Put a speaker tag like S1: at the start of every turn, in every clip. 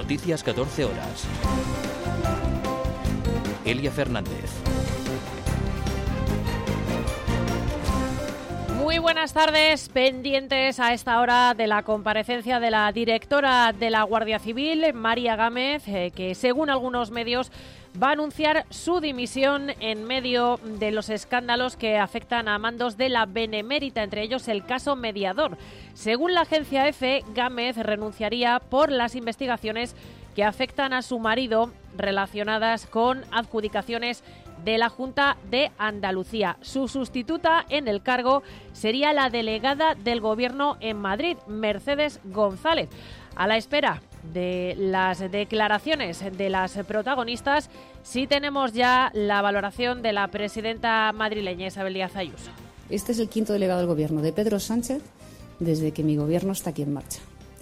S1: Noticias 14 horas. Elia Fernández.
S2: Muy buenas tardes, pendientes a esta hora de la comparecencia de la directora de la Guardia Civil, María Gámez, que según algunos medios va a anunciar su dimisión en medio de los escándalos que afectan a mandos de la Benemérita, entre ellos el caso Mediador. Según la agencia EFE, Gámez renunciaría por las investigaciones que afectan a su marido relacionadas con adjudicaciones de la Junta de Andalucía. Su sustituta en el cargo sería la delegada del Gobierno en Madrid, Mercedes González. A la espera de las declaraciones de las protagonistas, sí tenemos ya la valoración de la presidenta madrileña, Isabel Díaz Ayuso.
S3: Este es el quinto delegado del Gobierno de Pedro Sánchez desde que mi Gobierno está aquí en marcha.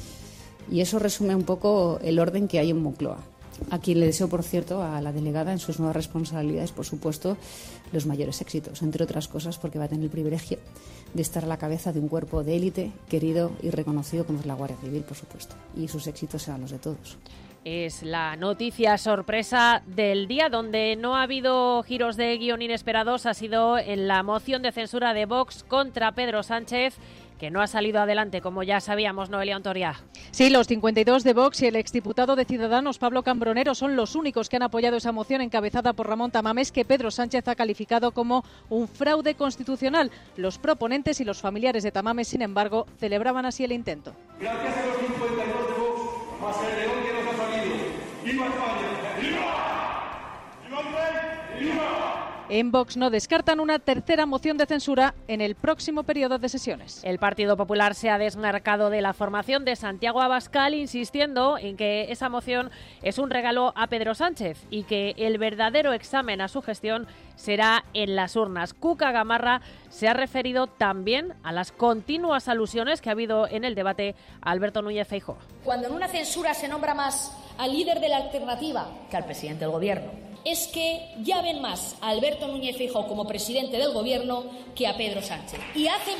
S3: Y eso resume un poco el orden que hay en Moncloa. A quien le deseo, por cierto, a la delegada en sus nuevas responsabilidades, por supuesto, los mayores éxitos, entre otras cosas porque va a tener el privilegio de estar a la cabeza de un cuerpo de élite querido y reconocido como es la Guardia Civil, por supuesto, y sus éxitos serán los de todos.
S2: Es la noticia sorpresa del día. Donde no ha habido giros de guión inesperados ha sido en la moción de censura de Vox contra Pedro Sánchez, que no ha salido adelante, como ya sabíamos, Noelia Ontoria.
S4: Sí, los 52 de Vox y el exdiputado de Ciudadanos, Pablo Cambronero, son los únicos que han apoyado esa moción encabezada por Ramón Tamames, que Pedro Sánchez ha calificado como un fraude constitucional. Los proponentes y los familiares de Tamames, sin embargo, celebraban así el intento.
S5: Gracias a los 52 de Vox, más el león que nos ha salido. ¡Viva España! ¡Viva! ¡Viva el rey! ¡Viva!
S4: En Vox no descartan una tercera moción de censura en el próximo periodo de sesiones.
S2: El Partido Popular se ha desmarcado de la formación de Santiago Abascal, insistiendo en que esa moción es un regalo a Pedro Sánchez y que el verdadero examen a su gestión será en las urnas. Cuca Gamarra se ha referido también a las continuas alusiones que ha habido en el debate a Alberto Núñez Feijóo.
S6: Cuando en una censura se nombra más al líder de la alternativa que al presidente del Gobierno, es que ya ven más a Alberto Núñez Feijóo como presidente del Gobierno que a Pedro Sánchez. Y hacen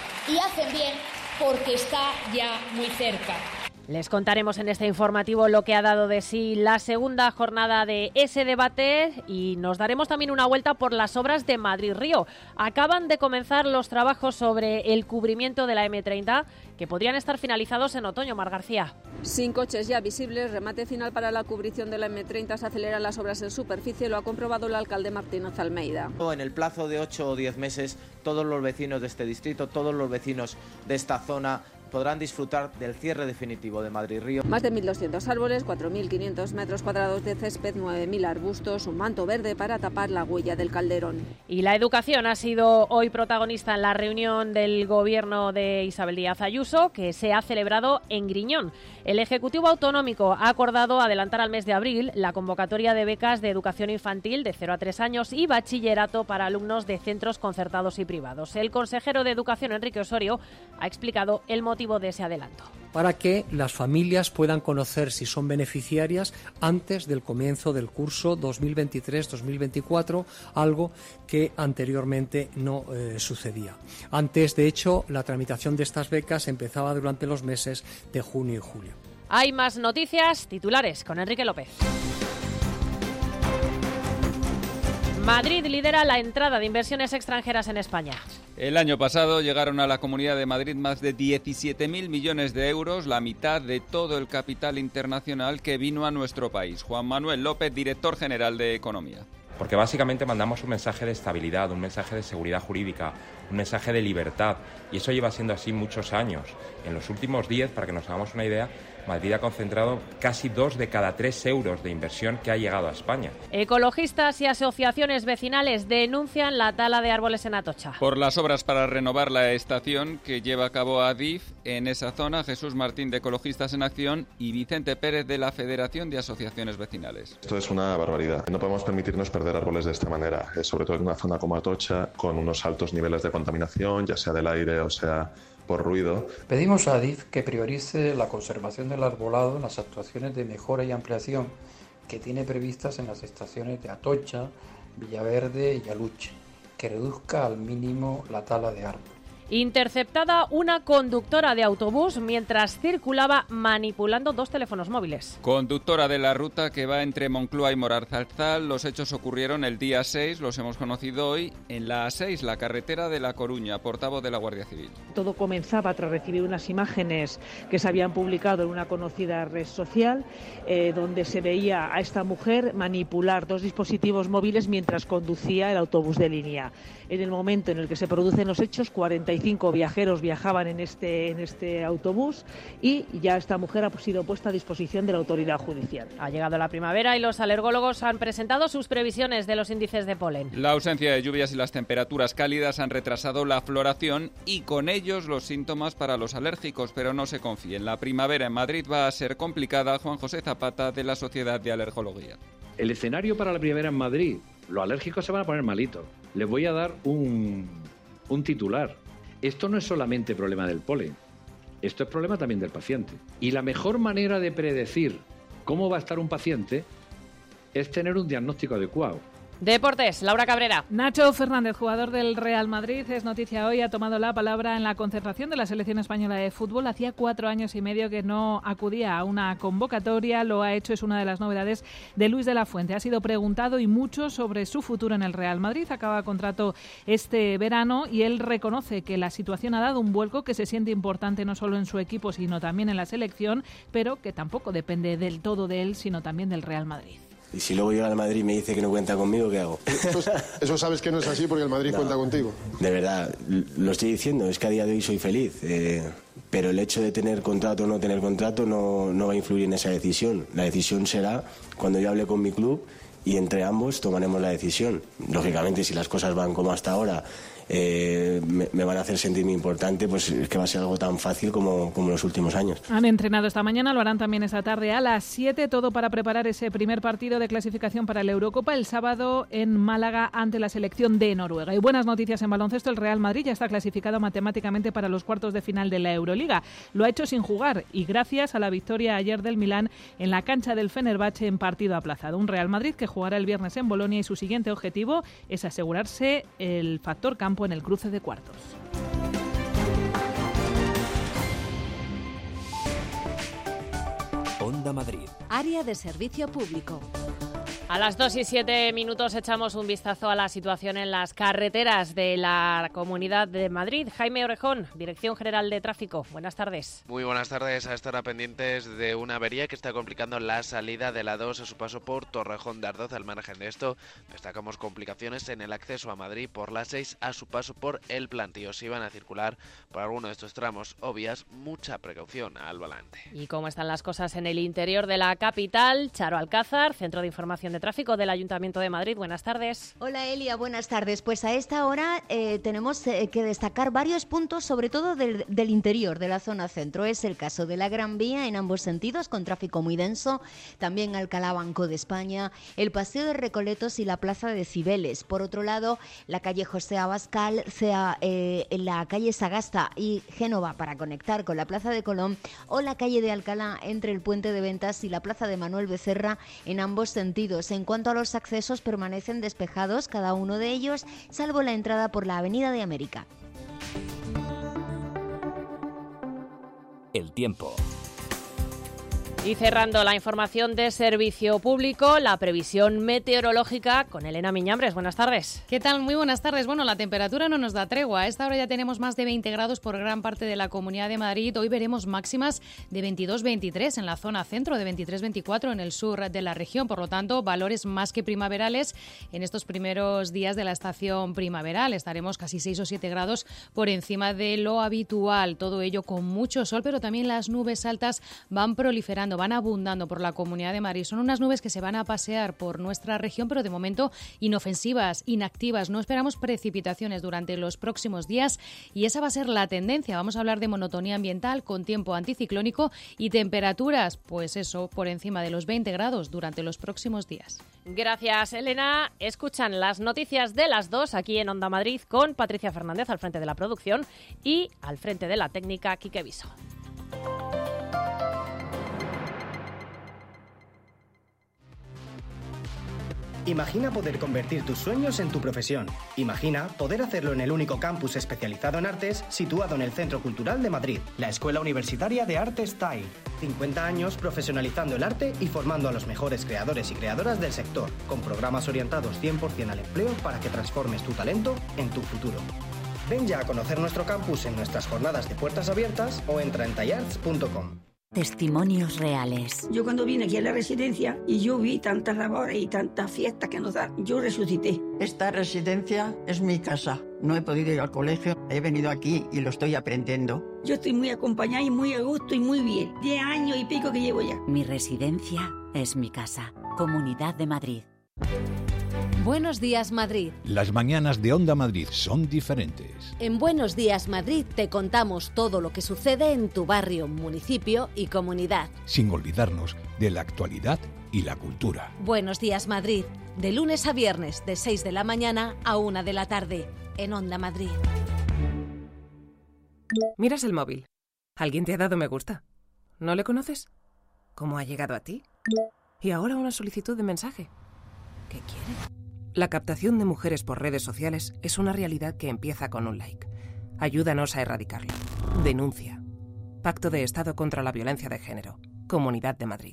S6: bien porque está ya muy cerca.
S2: Les contaremos en este informativo lo que ha dado de sí la segunda jornada de ese debate y nos daremos también una vuelta por las obras de Madrid-Río. Acaban de comenzar los trabajos sobre el cubrimiento de la M30 que podrían estar finalizados en otoño. Mar García.
S7: Sin coches ya visibles, remate final para la cubrición de la M30, se aceleran las obras en superficie, lo ha comprobado el alcalde Martínez Almeida.
S8: En el plazo de 8 o 10 meses, todos los vecinos de este distrito, todos los vecinos de esta zona podrán disfrutar del cierre definitivo de Madrid-Río.
S7: Más de 1.200 árboles, 4.500 metros cuadrados de césped, 9.000 arbustos, un manto verde para tapar la huella del Calderón.
S2: Y la educación ha sido hoy protagonista en la reunión del Gobierno de Isabel Díaz Ayuso, que se ha celebrado en Griñón. El Ejecutivo Autonómico ha acordado adelantar al mes de abril la convocatoria de becas de educación infantil de 0 a 3 años y bachillerato para alumnos de centros concertados y privados. El consejero de Educación, Enrique Osorio, ha explicado el motivo de ese adelanto.
S9: Para que las familias puedan conocer si son beneficiarias antes del comienzo del curso 2023-2024, algo que anteriormente no sucedía. Antes, de hecho, la tramitación de estas becas empezaba durante los meses de junio y julio.
S2: Hay más noticias, titulares con Enrique López. Madrid lidera la entrada de inversiones extranjeras en España.
S10: El año pasado llegaron a la Comunidad de Madrid más de 17.000 millones de euros, la mitad de todo el capital internacional que vino a nuestro país. Juan Manuel López, director general de Economía.
S11: Porque básicamente mandamos un mensaje de estabilidad, un mensaje de seguridad jurídica, un mensaje de libertad, y eso lleva siendo así muchos años. En los últimos 10, para que nos hagamos una idea, Madrid ha concentrado casi 2 de cada 3 euros de inversión que ha llegado a España.
S2: Ecologistas y asociaciones vecinales denuncian la tala de árboles en Atocha.
S10: Por las obras para renovar la estación que lleva a cabo Adif en esa zona, Jesús Martín de Ecologistas en Acción y Vicente Pérez de la Federación de Asociaciones Vecinales.
S12: Esto es una barbaridad. No podemos permitirnos perder árboles de esta manera, sobre todo en una zona como Atocha, con unos altos niveles de contaminación, ya sea del aire o sea por ruido.
S13: Pedimos a Adif que priorice la conservación del arbolado en las actuaciones de mejora y ampliación que tiene previstas en las estaciones de Atocha, Villaverde y Aluche, que reduzca al mínimo la tala de árboles.
S2: Interceptada una conductora de autobús mientras circulaba manipulando 2 teléfonos móviles.
S10: Conductora de la ruta que va entre Moncloa y Moralzarzal. Los hechos ocurrieron el día 6, los hemos conocido hoy, en la A6, la carretera de La Coruña. Portavoz de la Guardia Civil.
S14: Todo comenzaba tras recibir unas imágenes que se habían publicado en una conocida red social, donde se veía a esta mujer manipular 2 dispositivos móviles mientras conducía el autobús de línea. En el momento en el que se producen los hechos, 45 viajeros viajaban en este autobús y ya esta mujer ha sido puesta a disposición de la autoridad judicial.
S2: Ha llegado la primavera y los alergólogos han presentado sus previsiones de los índices de polen.
S10: La ausencia de lluvias y las temperaturas cálidas han retrasado la floración y con ellos los síntomas para los alérgicos, pero no se confíen. La primavera en Madrid va a ser complicada. Juan José Zapata, de la Sociedad de Alergología.
S15: El escenario para la primavera en Madrid, los alérgicos se van a poner malitos. Les voy a dar un titular. Esto no es solamente problema del polen, esto es problema también del paciente. Y la mejor manera de predecir cómo va a estar un paciente es tener un diagnóstico adecuado.
S2: Deportes, Laura Cabrera.
S4: Nacho Fernández, jugador del Real Madrid, es noticia hoy, ha tomado la palabra en la concentración de la selección española de fútbol. Hacía 4 años y medio que no acudía a una convocatoria, lo ha hecho, es una de las novedades de Luis de la Fuente. Ha sido preguntado y mucho sobre su futuro en el Real Madrid. Acaba contrato este verano y él reconoce que la situación ha dado un vuelco, que se siente importante no solo en su equipo, sino también en la selección, pero que tampoco depende del todo de él, sino también del Real Madrid.
S16: Y si luego llega al Madrid y me dice que no cuenta conmigo, ¿qué hago?
S17: Eso sabes que no es así porque el Madrid cuenta contigo.
S16: De verdad, lo estoy diciendo, es que a día de hoy soy feliz. Pero el hecho de tener contrato o no tener contrato no va a influir en esa decisión. La decisión será cuando yo hable con mi club y entre ambos tomaremos la decisión. Lógicamente, si las cosas van como hasta ahora, me van a hacer sentirme importante, pues es que va a ser algo tan fácil como los últimos años.
S4: Han entrenado esta mañana, lo harán también esta tarde a las 7, todo para preparar ese primer partido de clasificación para la Eurocopa el sábado en Málaga ante la selección de Noruega. Y buenas noticias en baloncesto, el Real Madrid ya está clasificado matemáticamente para los cuartos de final de la Euroliga. Lo ha hecho sin jugar y gracias a la victoria ayer del Milán en la cancha del Fenerbahce en partido aplazado. Un Real Madrid que jugará el viernes en Bolonia y su siguiente objetivo es asegurarse el factor campo en el cruce de cuartos.
S1: Onda Madrid.
S18: Área de servicio público.
S2: A las 2:07 echamos un vistazo a la situación en las carreteras de la Comunidad de Madrid. Jaime Orejón, Dirección General de Tráfico. Buenas tardes.
S19: Muy buenas tardes. A esta hora pendientes de una avería que está complicando la salida de la 2 a su paso por Torrejón de Ardoz. Al margen de esto, destacamos complicaciones en el acceso a Madrid por la 6 a su paso por El Plantío. Si van a circular por alguno de estos tramos o vías, mucha precaución al volante.
S2: ¿Y cómo están las cosas en el interior de la capital? Charo Alcázar, Centro de Información de Tráfico del Ayuntamiento de Madrid. Buenas tardes.
S20: Hola Elia, buenas tardes. Pues a esta hora tenemos que destacar varios puntos, sobre todo del interior de la zona centro. Es el caso de la Gran Vía en ambos sentidos, con tráfico muy denso. También Alcalá Banco de España, el Paseo de Recoletos y la Plaza de Cibeles. Por otro lado, la calle José Abascal, la calle Sagasta y Génova para conectar con la Plaza de Colón, o la calle de Alcalá entre el Puente de Ventas y la Plaza de Manuel Becerra en ambos sentidos. En cuanto a los accesos, permanecen despejados cada uno de ellos, salvo la entrada por la Avenida de América.
S1: El tiempo.
S2: Y cerrando la información de servicio público, la previsión meteorológica con Elena Miñambres. Buenas tardes.
S21: ¿Qué tal? Muy buenas tardes. Bueno, la temperatura no nos da tregua. A esta hora ya tenemos más de 20 grados por gran parte de la Comunidad de Madrid. Hoy veremos máximas de 22-23 en la zona centro, de 23-24 en el sur de la región. Por lo tanto, valores más que primaverales en estos primeros días de la estación primaveral. Estaremos casi 6 o 7 grados por encima de lo habitual. Todo ello con mucho sol, pero también las nubes altas van proliferando, van abundando por la Comunidad de Madrid. Son unas nubes que se van a pasear por nuestra región, pero de momento inofensivas, inactivas. No esperamos precipitaciones durante los próximos días y esa va a ser la tendencia. Vamos a hablar de monotonía ambiental con tiempo anticiclónico y temperaturas, pues eso, por encima de los 20 grados durante los próximos días.
S2: Gracias, Elena. Escuchan las noticias de las 2 aquí en Onda Madrid con Patricia Fernández al frente de la producción y al frente de la técnica, Quique Viso.
S3: Imagina poder convertir tus sueños en tu profesión. Imagina poder hacerlo en el único campus especializado en artes situado en el Centro Cultural de Madrid, la Escuela Universitaria de Artes TAI. 50 años profesionalizando el arte y formando a los mejores creadores y creadoras del sector, con programas orientados 100% al empleo para que transformes tu talento en tu futuro. Ven ya a conocer nuestro campus en nuestras jornadas de puertas abiertas o entra en taiarts.com.
S22: Testimonios reales.
S23: Yo cuando vine aquí a la residencia y yo vi tantas labores y tantas fiestas que nos dan, yo resucité.
S24: Esta residencia es mi casa. No he podido ir al colegio, he venido aquí y lo estoy aprendiendo.
S23: Yo estoy muy acompañada y muy a gusto y muy bien. 10 años y pico que llevo ya.
S22: Mi residencia es mi casa. Comunidad de Madrid.
S18: Buenos días, Madrid.
S25: Las mañanas de Onda Madrid son diferentes.
S18: En Buenos días, Madrid te contamos todo lo que sucede en tu barrio, municipio y comunidad.
S25: Sin olvidarnos de la actualidad y la cultura.
S18: Buenos días, Madrid. De lunes a viernes, de 6 de la mañana a 1 de la tarde, en Onda Madrid.
S26: Miras el móvil. ¿Alguien te ha dado me gusta? ¿No le conoces? ¿Cómo ha llegado a ti? Y ahora una solicitud de mensaje. ¿Qué quiere? La captación de mujeres por redes sociales es una realidad que empieza con un like. Ayúdanos a erradicarlo. Denuncia. Pacto de Estado contra la Violencia de Género. Comunidad de Madrid.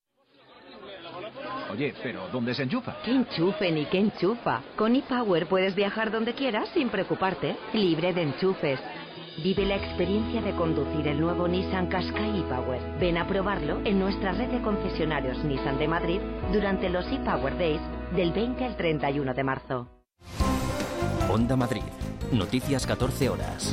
S27: Oye, pero ¿dónde se enchufa?
S28: ¿Qué enchufe ni qué enchufa? Con ePower puedes viajar donde quieras sin preocuparte. Libre de enchufes. Vive la experiencia de conducir el nuevo Nissan Qashqai ePower. Ven a probarlo en nuestra red de concesionarios Nissan de Madrid durante los ePower Days del 20 al 31 de marzo.
S1: Onda Madrid. Noticias 14 horas.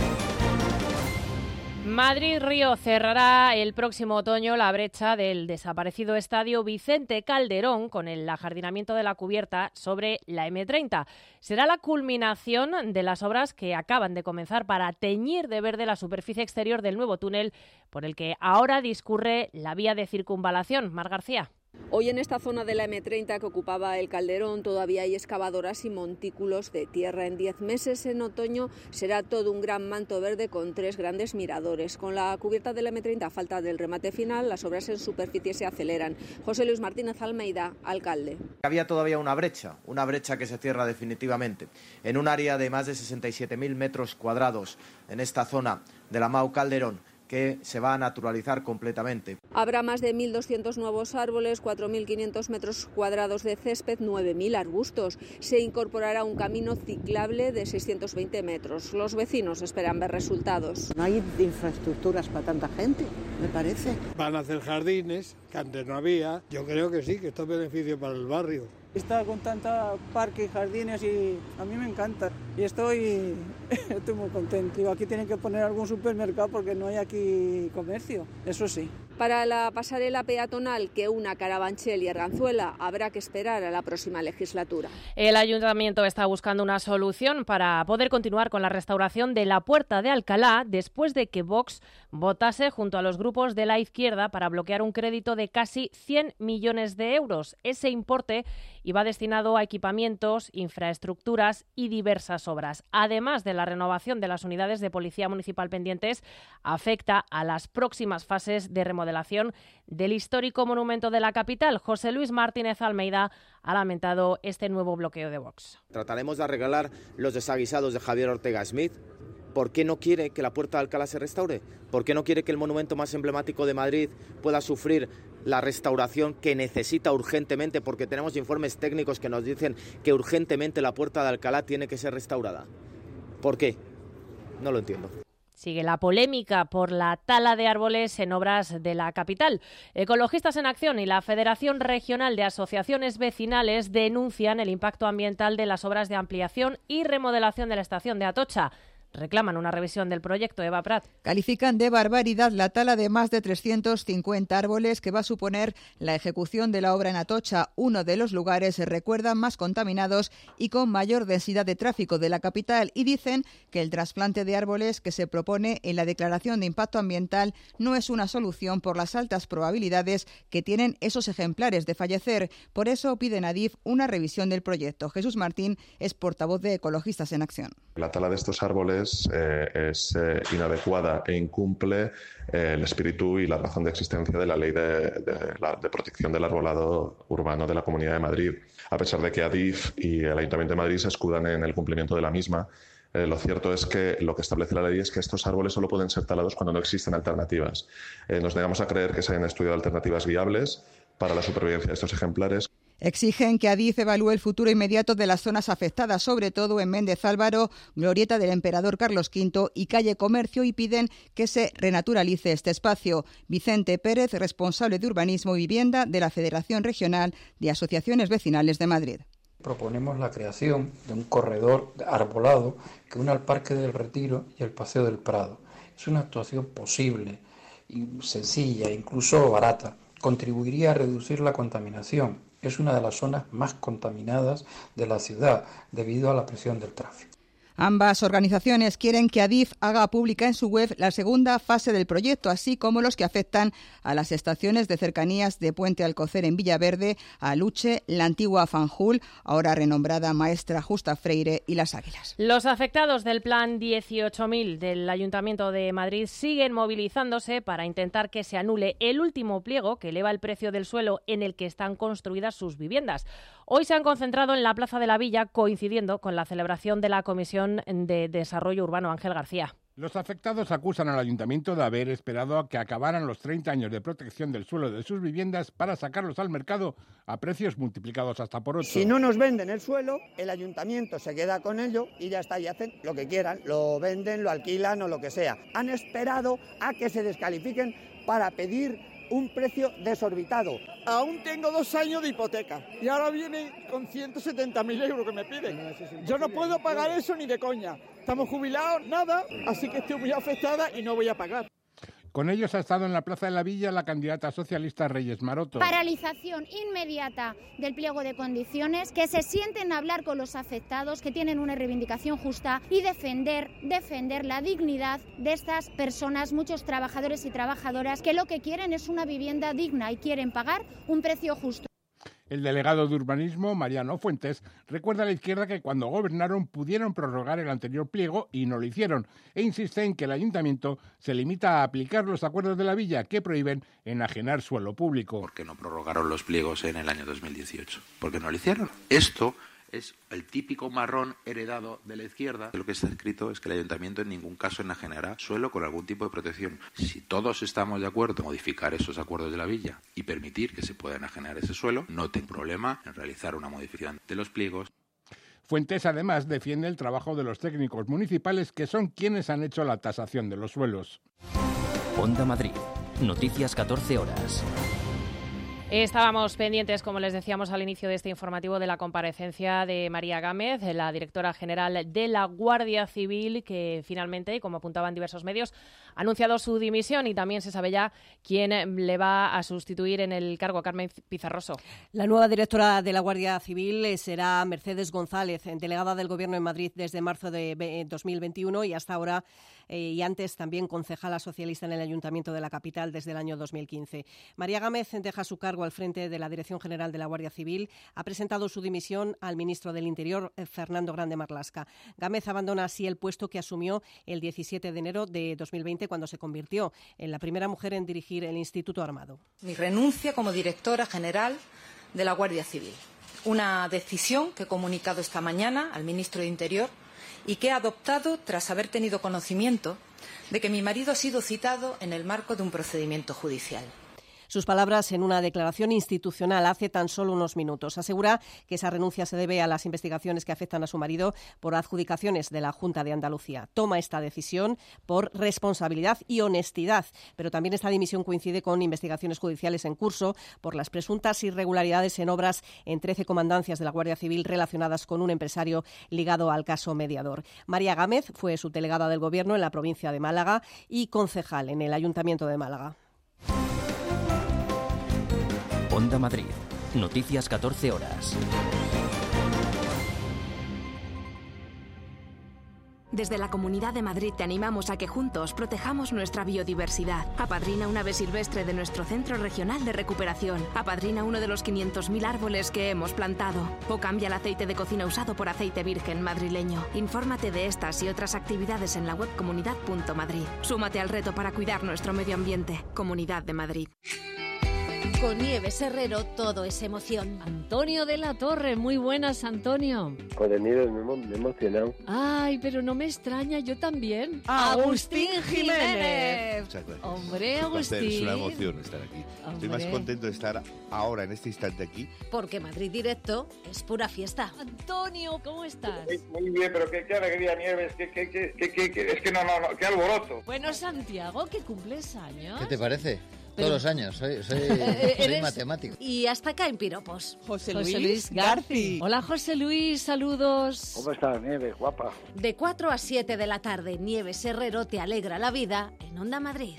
S2: Madrid-Río cerrará el próximo otoño la brecha del desaparecido estadio Vicente Calderón con el ajardinamiento de la cubierta sobre la M30. Será la culminación de las obras que acaban de comenzar para teñir de verde la superficie exterior del nuevo túnel por el que ahora discurre la vía de circunvalación. Mar García.
S7: Hoy en esta zona de la M30 que ocupaba el Calderón todavía hay excavadoras y montículos de tierra. En 10 meses, en otoño, será todo un gran manto verde con 3 grandes miradores. Con la cubierta de la M30 a falta del remate final, las obras en superficie se aceleran. José Luis Martínez Almeida, alcalde.
S8: Había todavía una brecha que se cierra definitivamente. En un área de más de 67.000 metros cuadrados en esta zona de la MAU Calderón, que se va a naturalizar completamente.
S7: Habrá más de 1.200 nuevos árboles, 4.500 metros cuadrados de césped, 9.000 arbustos. Se incorporará un camino ciclable de 620 metros. Los vecinos esperan ver resultados.
S29: No hay infraestructuras para tanta gente, me parece.
S30: Van a hacer jardines, que antes no había. Yo creo que sí, que esto es beneficio para el barrio.
S31: Está con tanta parque y jardines y a mí me encanta y estoy muy contento. Digo, aquí tienen que poner algún supermercado porque no hay aquí comercio, eso sí.
S7: Para la pasarela peatonal que una Carabanchel y Arganzuela habrá que esperar a la próxima legislatura.
S2: El ayuntamiento está buscando una solución para poder continuar con la restauración de la Puerta de Alcalá después de que Vox votase junto a los grupos de la izquierda para bloquear un crédito de casi 100 millones de euros. Ese importe iba destinado a equipamientos, infraestructuras y diversas obras. Además de la renovación de las unidades de policía municipal pendientes, afecta a las próximas fases de remodelación del histórico monumento de la capital. José Luis Martínez Almeida ha lamentado este nuevo bloqueo de Vox.
S8: Trataremos de arreglar los desaguisados de Javier Ortega Smith. ¿Por qué no quiere que la Puerta de Alcalá se restaure? ¿Por qué no quiere que el monumento más emblemático de Madrid pueda sufrir la restauración que necesita urgentemente? Porque tenemos informes técnicos que nos dicen que urgentemente la Puerta de Alcalá tiene que ser restaurada. ¿Por qué? No lo entiendo.
S2: Sigue la polémica por la tala de árboles en obras de la capital. Ecologistas en Acción y la Federación Regional de Asociaciones Vecinales denuncian el impacto ambiental de las obras de ampliación y remodelación de la estación de Atocha. Reclaman una revisión del proyecto. Eva Prat.
S32: Califican de barbaridad la tala de más de 350 árboles que va a suponer la ejecución de la obra en Atocha, uno de los lugares, se recuerda, más contaminados y con mayor densidad de tráfico de la capital, y dicen que el trasplante de árboles que se propone en la declaración de impacto ambiental no es una solución por las altas probabilidades que tienen esos ejemplares de fallecer. Por eso piden a DIF una revisión del proyecto. Jesús Martín es portavoz de Ecologistas en Acción.
S12: La tala de estos árboles es inadecuada e incumple el espíritu y la razón de existencia de la Ley de Protección del Arbolado Urbano de la Comunidad de Madrid. a pesar de que Adif y el Ayuntamiento de Madrid se escudan en el cumplimiento de la misma. Lo cierto es que lo que establece la ley es que estos árboles solo pueden ser talados cuando no existen alternativas. Nos negamos a creer que se hayan estudiado alternativas viables para la supervivencia de estos ejemplares.
S32: Exigen que Adif evalúe el futuro inmediato de las zonas afectadas, sobre todo en Méndez Álvaro, Glorieta del Emperador Carlos V y Calle Comercio, y piden que se renaturalice este espacio. Vicente Pérez, responsable de Urbanismo y Vivienda de la Federación Regional de Asociaciones Vecinales de Madrid.
S4: Proponemos la creación de un corredor arbolado que una al Parque del Retiro y el Paseo del Prado. Es una actuación posible, sencilla, incluso barata. Contribuiría a reducir la contaminación. Es una de las zonas más contaminadas de la ciudad debido a la presión del tráfico.
S32: Ambas organizaciones quieren que Adif haga pública en su web la segunda fase del proyecto, así como los que afectan a las estaciones de cercanías de Puente Alcocer en Villaverde, a Luche, la antigua Fanjul, ahora renombrada Maestra Justa Freire, y Las Águilas.
S2: Los afectados del Plan 18.000 del Ayuntamiento de Madrid siguen movilizándose para intentar que se anule el último pliego que eleva el precio del suelo en el que están construidas sus viviendas. Hoy se han concentrado en la Plaza de la Villa, coincidiendo con la celebración de la Comisión de Desarrollo Urbano. Ángel García.
S5: Los afectados acusan al Ayuntamiento de haber esperado a que acabaran los 30 años de protección del suelo de sus viviendas para sacarlos al mercado a precios multiplicados hasta por 8.
S6: Si no nos venden el suelo, el Ayuntamiento se queda con ello y ya está, y hacen lo que quieran, lo venden, lo alquilan o lo que sea. Han esperado a que se descalifiquen para pedir un precio desorbitado.
S9: Aún tengo 2 años de hipoteca y ahora vienen con 170.000 euros que me piden. Yo no puedo pagar eso ni de coña. Estamos jubilados, nada, así que estoy muy afectada y no voy a pagar.
S5: Con ellos ha estado en la Plaza de la Villa la candidata socialista Reyes Maroto.
S10: Paralización inmediata del pliego de condiciones, que se sienten a hablar con los afectados, que tienen una reivindicación justa, y defender la dignidad de estas personas, muchos trabajadores y trabajadoras que lo que quieren es una vivienda digna y quieren pagar un precio justo.
S5: El delegado de Urbanismo, Mariano Fuentes, recuerda a la izquierda que cuando gobernaron pudieron prorrogar el anterior pliego y no lo hicieron, e insiste en que el Ayuntamiento se limita a aplicar los acuerdos de la Villa que prohíben enajenar suelo público.
S11: ¿Por qué no prorrogaron los pliegos en el año 2018? ¿Por qué no lo hicieron? Esto es el típico marrón heredado de la izquierda. Lo que está escrito es que el Ayuntamiento en ningún caso enajenará suelo con algún tipo de protección. Si todos estamos de acuerdo en modificar esos acuerdos de la Villa y permitir que se pueda enajenar ese suelo, no tengo problema en realizar una modificación de los pliegos.
S5: Fuentes además defiende el trabajo de los técnicos municipales, que son quienes han hecho la tasación de los suelos.
S1: Onda Madrid. Noticias 14 horas.
S2: Estábamos pendientes, como les decíamos al inicio de este informativo, de la comparecencia de María Gámez, la directora general de la Guardia Civil, que finalmente, como apuntaban diversos medios, ha anunciado su dimisión, y también se sabe ya quién le va a sustituir en el cargo. Carmen Pizarroso.
S13: La nueva directora de la Guardia Civil será Mercedes González, delegada del Gobierno en Madrid desde marzo de 2021 y hasta ahora, y antes también concejala socialista en el Ayuntamiento de la capital desde el año 2015. María Gámez deja su cargo al frente de la Dirección General de la Guardia Civil. Ha presentado su dimisión al ministro del Interior, Fernando Grande Marlaska. Gámez abandona así el puesto que asumió el 17 de enero de 2020, cuando se convirtió en la primera mujer en dirigir el Instituto Armado.
S14: Mi renuncia como directora general de la Guardia Civil. Una decisión que he comunicado esta mañana al ministro de Interior y que he adoptado tras haber tenido conocimiento de que mi marido ha sido citado en el marco de un procedimiento judicial.
S13: Sus palabras en una declaración institucional hace tan solo unos minutos. Asegura que esa renuncia se debe a las investigaciones que afectan a su marido por adjudicaciones de la Junta de Andalucía. Toma esta decisión por responsabilidad y honestidad, pero también esta dimisión coincide con investigaciones judiciales en curso por las presuntas irregularidades en obras en 13 comandancias de la Guardia Civil relacionadas con un empresario ligado al caso Mediador. María Gámez fue subdelegada del Gobierno en la provincia de Málaga y concejal en el Ayuntamiento de Málaga.
S1: Onda Madrid. Noticias 14 horas.
S15: Desde la Comunidad de Madrid te animamos a que juntos protejamos nuestra biodiversidad. Apadrina un ave silvestre de nuestro Centro Regional de Recuperación. Apadrina uno de los 500.000 árboles que hemos plantado. O cambia el aceite de cocina usado por aceite virgen madrileño. Infórmate de estas y otras actividades en la web comunidad.madrid. Súmate al reto para cuidar nuestro medio ambiente. Comunidad de Madrid.
S3: Con Nieves Herrero todo es emoción.
S2: Antonio de la Torre, muy buenas, Antonio.
S16: Con el Nieves me he emocionado.
S2: Ay, pero no me extraña, yo también.
S3: Agustín Jiménez.
S17: Muchas gracias.
S2: Hombre,
S17: Agustín.
S2: Agustín.
S17: Es una emoción estar aquí. Estoy más contento de estar ahora, en este instante aquí.
S3: Porque Madrid Directo es pura fiesta.
S2: Antonio, ¿cómo estás?
S18: Muy bien, pero qué alegría, Nieves, es que no, qué alboroto.
S2: Bueno, Santiago, que cumples años.
S19: ¿Qué te parece? Todos los años, soy matemático.
S3: Y hasta acá en piropos.
S2: José Luis Garci. Hola, José Luis, saludos.
S18: ¿Cómo estás, Nieves, guapa?
S3: De 4 a 7 de la tarde, Nieves Herrero te alegra la vida en Onda Madrid.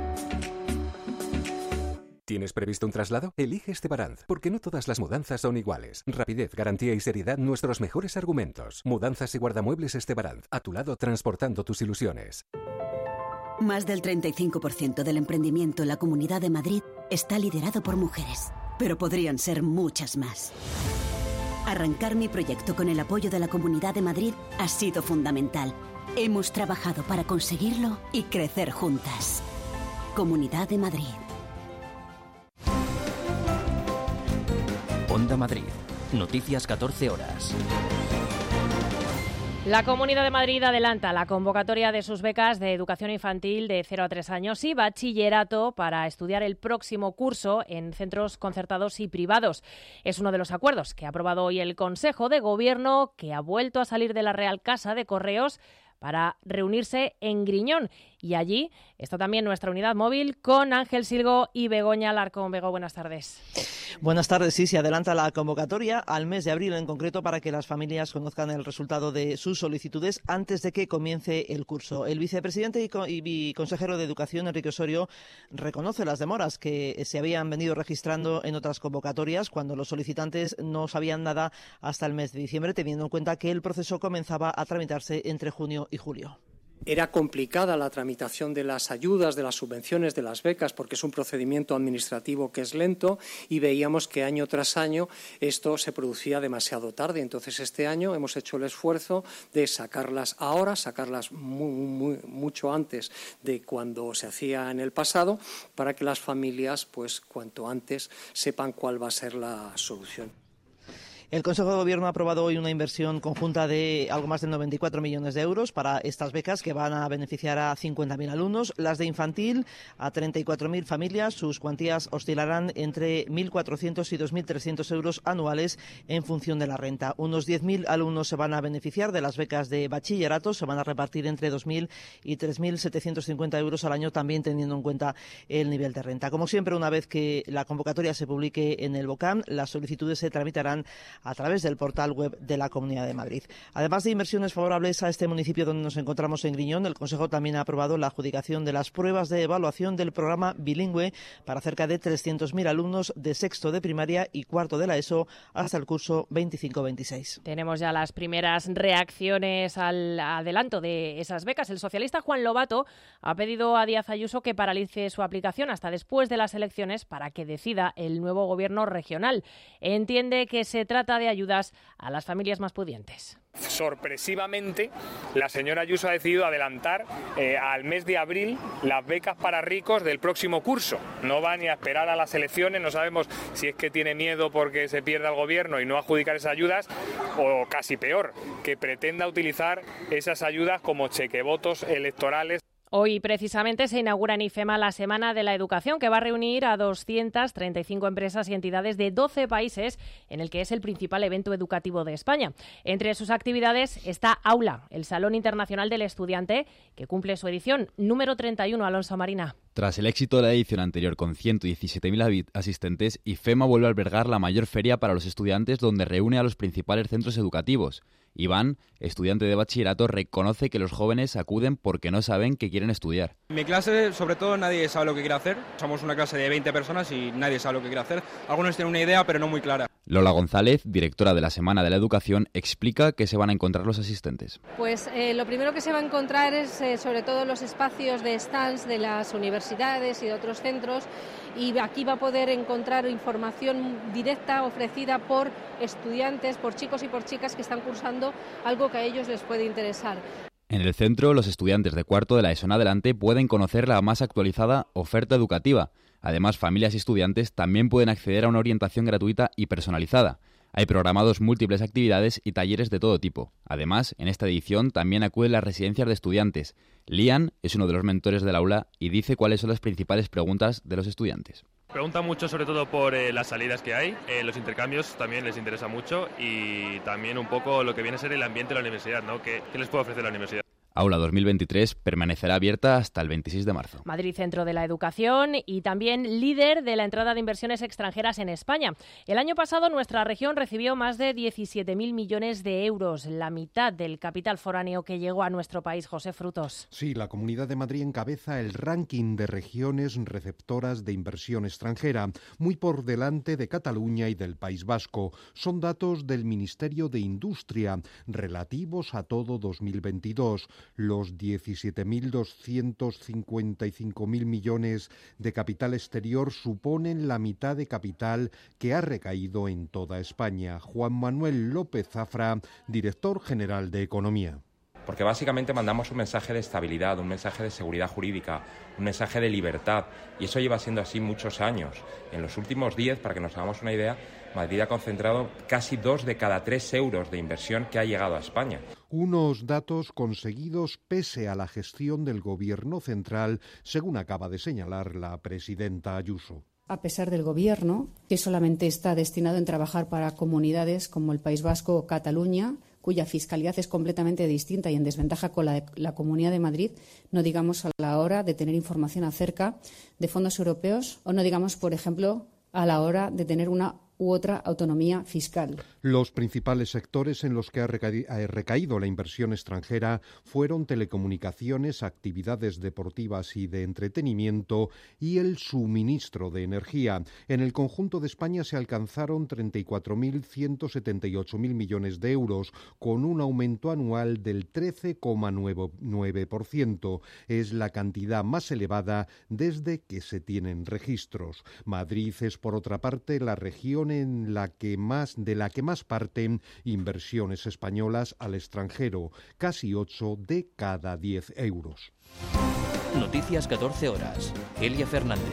S20: ¿Tienes previsto un traslado? Elige Estebaranz, porque no todas las mudanzas son iguales. Rapidez, garantía y seriedad, nuestros mejores argumentos. Mudanzas y guardamuebles Estebaranz, a tu lado transportando tus ilusiones.
S21: Más del 35% del emprendimiento en la Comunidad de Madrid está liderado por mujeres, pero podrían ser muchas más. Arrancar mi proyecto con el apoyo de la Comunidad de Madrid ha sido fundamental. Hemos trabajado para conseguirlo y crecer juntas. Comunidad de Madrid.
S1: Onda Madrid. Noticias 14 horas.
S2: La Comunidad de Madrid adelanta la convocatoria de sus becas de educación infantil de 0 a 3 años y bachillerato para estudiar el próximo curso en centros concertados y privados. Es uno de los acuerdos que ha aprobado hoy el Consejo de Gobierno, que ha vuelto a salir de la Real Casa de Correos para reunirse en Griñón. Y allí está también nuestra unidad móvil con Ángel Silgo y Begoña Alarcón. Bego, buenas tardes.
S22: Buenas tardes. Sí, se adelanta la convocatoria al mes de abril en concreto para que las familias conozcan el resultado de sus solicitudes antes de que comience el curso. El vicepresidente y consejero de Educación, Enrique Osorio, reconoce las demoras que se habían venido registrando en otras convocatorias cuando los solicitantes no sabían nada hasta el mes de diciembre, teniendo en cuenta que el proceso comenzaba a tramitarse entre junio y julio.
S23: Era complicada la tramitación de las ayudas, de las subvenciones, de las becas, porque es un procedimiento administrativo que es lento y veíamos que año tras año esto se producía demasiado tarde. Entonces, este año hemos hecho el esfuerzo de sacarlas ahora, sacarlas mucho antes de cuando se hacía en el pasado, para que las familias, pues, cuanto antes sepan cuál va a ser la solución.
S22: El Consejo de Gobierno ha aprobado hoy una inversión conjunta de algo más de 94 millones de euros para estas becas que van a beneficiar a 50.000 alumnos. Las de infantil a 34.000 familias. Sus cuantías oscilarán entre 1.400 y 2.300 euros anuales en función de la renta. Unos 10.000 alumnos se van a beneficiar de las becas de bachillerato. Se van a repartir entre 2.000 y 3.750 euros al año, también teniendo en cuenta el nivel de renta. Como siempre, una vez que la convocatoria se publique en el BOCAM, las solicitudes se tramitarán a través del portal web de la Comunidad de Madrid. Además de inversiones favorables a este municipio donde nos encontramos en Griñón, el Consejo también ha aprobado la adjudicación de las pruebas de evaluación del programa bilingüe para cerca de 300.000 alumnos de sexto de primaria y cuarto de la ESO hasta el curso 25-26.
S2: Tenemos ya las primeras reacciones al adelanto de esas becas. El socialista Juan Lobato ha pedido a Díaz Ayuso que paralice su aplicación hasta después de las elecciones para que decida el nuevo gobierno regional. Entiende que se trata de ayudas a las familias más pudientes.
S24: Sorpresivamente, la señora Ayuso ha decidido adelantar al mes de abril las becas para ricos del próximo curso. No va ni a esperar a las elecciones, no sabemos si es que tiene miedo porque se pierda el gobierno y no adjudicar esas ayudas, o casi peor, que pretenda utilizar esas ayudas como chequevotos electorales.
S2: Hoy precisamente se inaugura en IFEMA la Semana de la Educación, que va a reunir a 235 empresas y entidades de 12 países, en el que es el principal evento educativo de España. Entre sus actividades está Aula, el Salón Internacional del Estudiante, que cumple su edición número 31. Alonso Marina.
S25: Tras el éxito de la edición anterior con 117.000 asistentes, IFEMA vuelve a albergar la mayor feria para los estudiantes, donde reúne a los principales centros educativos. Iván, estudiante de bachillerato, reconoce que los jóvenes acuden porque no saben qué quieren estudiar.
S27: En mi clase, sobre todo, nadie sabe lo que quiere hacer. Somos una clase de 20 personas y nadie sabe lo que quiere hacer. Algunos tienen una idea, pero no muy clara.
S25: Lola González, directora de la Semana de la Educación, explica qué se van a encontrar los asistentes.
S33: Pues lo primero que se va a encontrar es sobre todo los espacios de stands de las universidades y de otros centros, y aquí va a poder encontrar información directa ofrecida por estudiantes, por chicos y por chicas que están cursando algo que a ellos les puede interesar.
S25: En el centro, los estudiantes de cuarto de la ESO en adelante pueden conocer la más actualizada oferta educativa. Además, familias y estudiantes también pueden acceder a una orientación gratuita y personalizada. Hay programados múltiples actividades y talleres de todo tipo. Además, en esta edición también acuden las residencias de estudiantes. Lian es uno de los mentores del aula y dice cuáles son las principales preguntas de los estudiantes.
S4: Pregunta mucho sobre todo por las salidas que hay, los intercambios también les interesa mucho y también un poco lo que viene a ser el ambiente de la universidad, ¿no? ¿Qué les puede ofrecer la universidad?
S25: Aula 2023 permanecerá abierta hasta el 26 de marzo.
S2: Madrid, centro de la educación y también líder de la entrada de inversiones extranjeras en España. El año pasado nuestra región recibió más de 17.000 millones de euros, la mitad del capital foráneo que llegó a nuestro país. José Frutos.
S6: Sí, la Comunidad de Madrid encabeza el ranking de regiones receptoras de inversión extranjera, muy por delante de Cataluña y del País Vasco. Son datos del Ministerio de Industria, relativos a todo 2022. Los 17.255.000 millones de capital exterior suponen la mitad de capital que ha recaído en toda España. Juan Manuel López Zafra, director general de Economía.
S7: Porque básicamente mandamos un mensaje de estabilidad, un mensaje de seguridad jurídica, un mensaje de libertad, y eso lleva siendo así muchos años. En los últimos 10, para que nos hagamos una idea, Madrid ha concentrado casi 2 de cada 3 euros de inversión que ha llegado a España.
S6: Unos datos conseguidos pese a la gestión del Gobierno central, según acaba de señalar la presidenta Ayuso.
S8: A pesar del Gobierno, que solamente está destinado en trabajar para comunidades como el País Vasco o Cataluña, cuya fiscalidad es completamente distinta y en desventaja con la Comunidad de Madrid, no digamos a la hora de tener información acerca de fondos europeos o no digamos, por ejemplo, a la hora de tener una u otra autonomía fiscal.
S6: Los principales sectores en los que ha recaído la inversión extranjera fueron telecomunicaciones, actividades deportivas y de entretenimiento y el suministro de energía. En el conjunto de España se alcanzaron 34.178.000 millones de euros, con un aumento anual del 13,9%. Es la cantidad más elevada desde que se tienen registros. Madrid es, por otra parte, la región de la que más parten inversiones españolas al extranjero, casi 8 de cada 10 euros.
S1: Noticias 14 horas. Elia Fernández.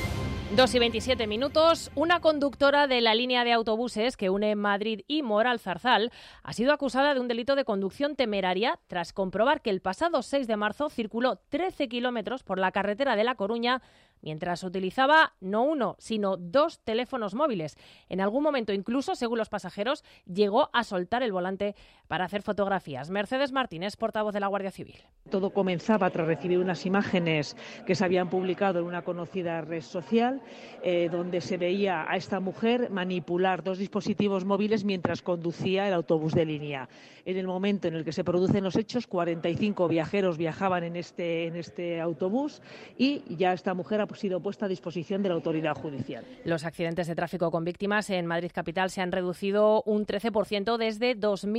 S2: 2:27. Una conductora de la línea de autobuses que une Madrid y Mora al Zarzal ha sido acusada de un delito de conducción temeraria tras comprobar que el pasado 6 de marzo circuló 13 kilómetros por la carretera de La Coruña mientras utilizaba no uno, sino 2 teléfonos móviles. En algún momento, incluso, según los pasajeros, llegó a soltar el volante para hacer fotografías. Mercedes Martínez, portavoz de la Guardia Civil.
S9: Todo comenzaba tras recibir unas imágenes que se habían publicado en una conocida red social, donde se veía a esta mujer manipular 2 dispositivos móviles mientras conducía el autobús de línea. En el momento en el que se producen los hechos, 45 viajeros viajaban en este autobús y ya esta mujer ha sido puesta a disposición de la autoridad judicial.
S2: Los accidentes de tráfico con víctimas en Madrid capital se han reducido un 13% desde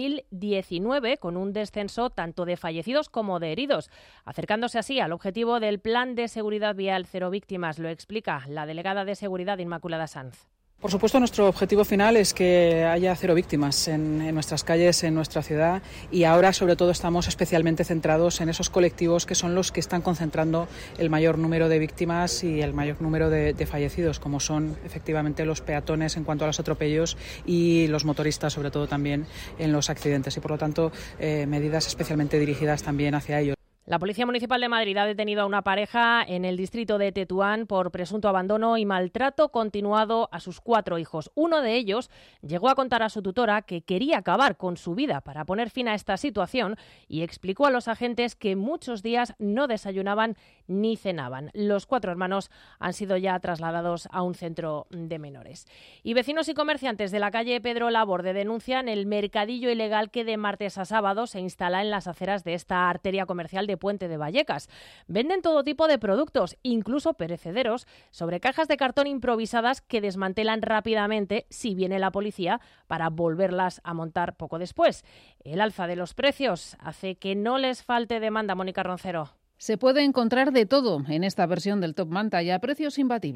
S2: 2019, con un descenso tanto de fallecidos como de heridos, acercándose así al objetivo del Plan de Seguridad Vial Cero Víctimas. Lo explica la delegada de Seguridad, Inmaculada Sanz.
S10: Por supuesto, nuestro objetivo final es que haya 0 víctimas en nuestras calles, en nuestra ciudad, y ahora sobre todo estamos especialmente centrados en esos colectivos que son los que están concentrando el mayor número de víctimas y el mayor número de fallecidos, como son efectivamente los peatones en cuanto a los atropellos y los motoristas, sobre todo también en los accidentes, y por lo tanto medidas especialmente dirigidas también hacia ellos.
S2: La Policía Municipal de Madrid ha detenido a una pareja en el distrito de Tetuán por presunto abandono y maltrato continuado a sus 4 hijos. Uno de ellos llegó a contar a su tutora que quería acabar con su vida para poner fin a esta situación y explicó a los agentes que muchos días no desayunaban ni cenaban. Los 4 hermanos han sido ya trasladados a un centro de menores. Y vecinos y comerciantes de la calle Pedro Laborde denuncian el mercadillo ilegal que de martes a sábado se instala en las aceras de esta arteria comercial de Puente de Vallecas. Venden todo tipo de productos, incluso perecederos, sobre cajas de cartón improvisadas que desmantelan rápidamente si viene la policía para volverlas a montar poco después. El alza de los precios hace que no les falte demanda. Mónica Roncero.
S12: Se puede encontrar de todo en esta versión del Top Manta y a precios imbatibles.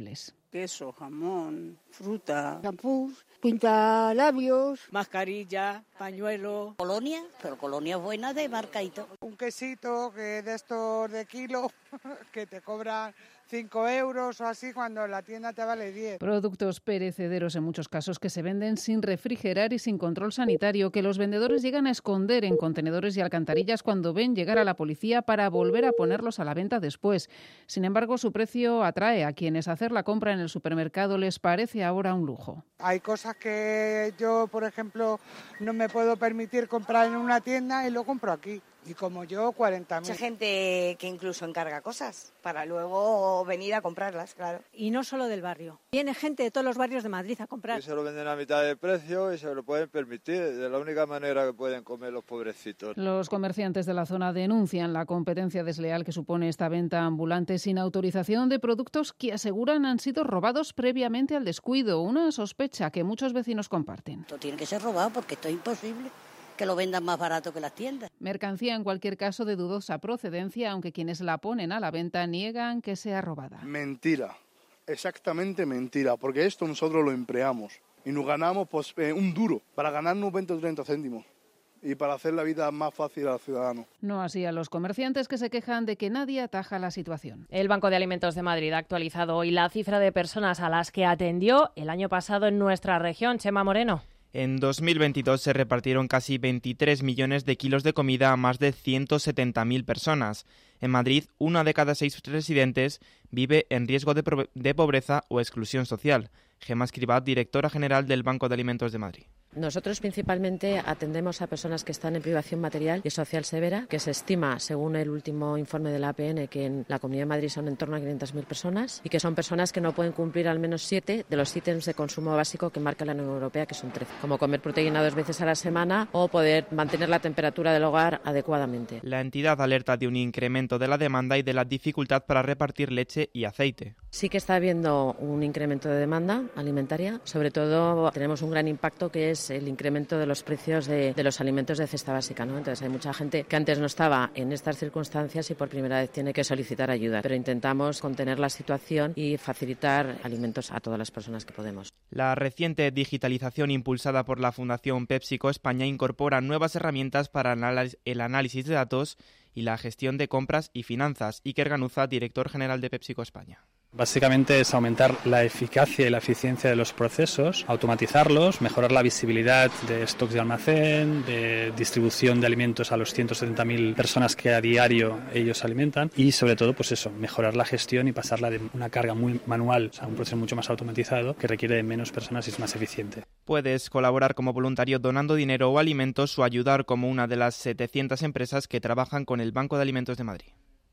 S5: queso, jamón, fruta, champús, pintalabios,
S11: mascarilla, pañuelo.
S12: Colonia, pero colonia buena de marcaito.
S11: Un quesito que de estos de kilo que te cobran 5 euros o así cuando la tienda te vale 10.
S13: Productos perecederos en muchos casos que se venden sin refrigerar y sin control sanitario, que los vendedores llegan a esconder en contenedores y alcantarillas cuando ven llegar a la policía para volver a ponerlos a la venta después. Sin embargo, su precio atrae a quienes hacer la compra en el supermercado les parece ahora un lujo.
S11: Hay cosas que yo, por ejemplo, no me puedo permitir comprar en una tienda y lo compro aquí. Y como yo, 40.000.
S14: Mucha gente que incluso encarga cosas para luego venir a comprarlas, claro.
S15: Y no solo del barrio. Viene gente de todos los barrios de Madrid a comprar.
S16: Y se lo venden a mitad de precio y se lo pueden permitir. De la única manera que pueden comer los pobrecitos.
S13: Los comerciantes de la zona denuncian la competencia desleal que supone esta venta ambulante sin autorización de productos que aseguran han sido robados previamente al descuido. Una sospecha que muchos vecinos comparten.
S12: Esto tiene que ser robado porque esto es imposible que lo vendan más barato que las tiendas.
S13: Mercancía en cualquier caso de dudosa procedencia, aunque quienes la ponen a la venta niegan que sea robada.
S26: Mentira, exactamente mentira, porque esto nosotros lo empleamos y nos ganamos pues, un duro para ganarnos 20 o 30 céntimos y para hacer la vida más fácil al ciudadano.
S13: No así a los comerciantes que se quejan de que nadie ataja la situación.
S2: El Banco de Alimentos de Madrid ha actualizado hoy la cifra de personas a las que atendió el año pasado en nuestra región. Chema Moreno.
S28: En 2022 se repartieron casi 23 millones de kilos de comida a más de 170.000 personas. En Madrid, 1 de cada 6 residentes vive en riesgo de pobreza o exclusión social. Gemma Escribá, directora general del Banco de Alimentos de Madrid.
S29: Nosotros principalmente atendemos a personas que están en privación material y social severa, que se estima, según el último informe de la APN, que en la Comunidad de Madrid son en torno a 500.000 personas y que son personas que no pueden cumplir al menos 7 de los ítems de consumo básico que marca la Unión Europea, que son 13, como comer proteína 2 veces a la semana o poder mantener la temperatura del hogar adecuadamente.
S28: La entidad alerta de un incremento de la demanda y de la dificultad para repartir leche y aceite.
S29: Sí que está habiendo un incremento de demanda alimentaria, sobre todo tenemos un gran impacto que es el incremento de los precios de los alimentos de cesta básica, ¿no? Entonces hay mucha gente que antes no estaba en estas circunstancias y por primera vez tiene que solicitar ayuda, pero intentamos contener la situación y facilitar alimentos a todas las personas que podemos.
S28: La reciente digitalización impulsada por la Fundación PepsiCo España incorpora nuevas herramientas para el análisis de datos y la gestión de compras y finanzas. Iker Ganuza, director general de PepsiCo España.
S30: Básicamente es aumentar la eficacia y la eficiencia de los procesos, automatizarlos, mejorar la visibilidad de stocks de almacén, de distribución de alimentos a los 170.000 personas que a diario ellos alimentan y sobre todo pues eso, mejorar la gestión y pasarla de una carga muy manual a un proceso mucho más automatizado que requiere de menos personas y es más eficiente.
S28: Puedes colaborar como voluntario donando dinero o alimentos o ayudar como una de las 700 empresas que trabajan con el Banco de Alimentos de Madrid.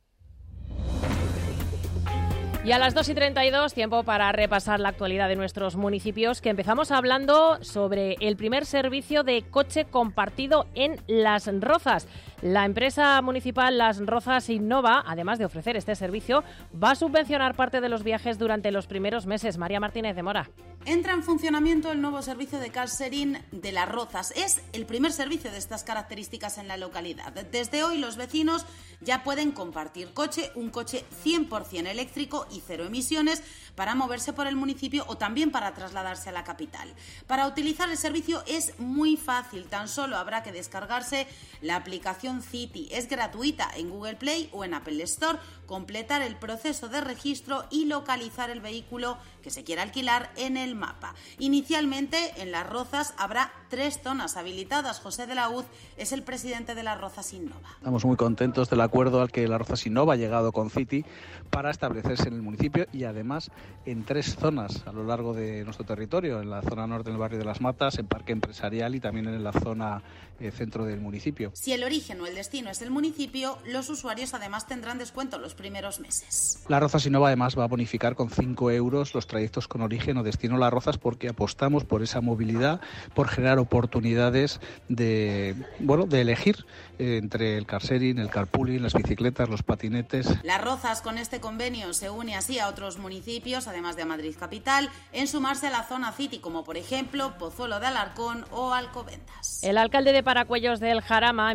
S2: Y a las 2:32, tiempo para repasar la actualidad de nuestros municipios, que empezamos hablando sobre el primer servicio de coche compartido en Las Rozas. La empresa municipal Las Rozas Innova, además de ofrecer este servicio, va a subvencionar parte de los viajes durante los primeros meses. María Martínez de Mora.
S31: Entra en funcionamiento el nuevo servicio de car sharing de Las Rozas. Es el primer servicio de estas características en la localidad. Desde hoy los vecinos ya pueden compartir coche, un coche 100% eléctrico y cero emisiones para moverse por el municipio o también para trasladarse a la capital. Para utilizar el servicio es muy fácil, tan solo habrá que descargarse la aplicación City. Es gratuita en Google Play o en Apple Store, completar el proceso de registro y localizar el vehículo que se quiera alquilar en el mapa. Inicialmente en Las Rozas habrá 3 zonas habilitadas. José de la Hoz es el presidente de Las Rozas Innova.
S32: Estamos muy contentos del acuerdo al que Las Rozas Innova ha llegado con City para establecerse en el municipio y además en 3 zonas a lo largo de nuestro territorio, en la zona norte del barrio de Las Matas, en Parque Empresarial y también en la zona centro del municipio.
S31: Si el origen o el destino es el municipio, los usuarios además tendrán descuento los primeros meses.
S32: Las Rozas Innova además va a bonificar con 5 euros los trayectos con origen o destino Las Rozas porque apostamos por esa movilidad, por generar oportunidades de elegir entre el car sharing, el carpooling, las bicicletas, los patinetes.
S31: Las Rozas con este convenio se une así a otros municipios, además de a Madrid capital, en sumarse a la zona City, como por ejemplo Pozuelo de Alarcón o Alcobendas.
S2: El alcalde de Paracuellos del Jarama ha enviado una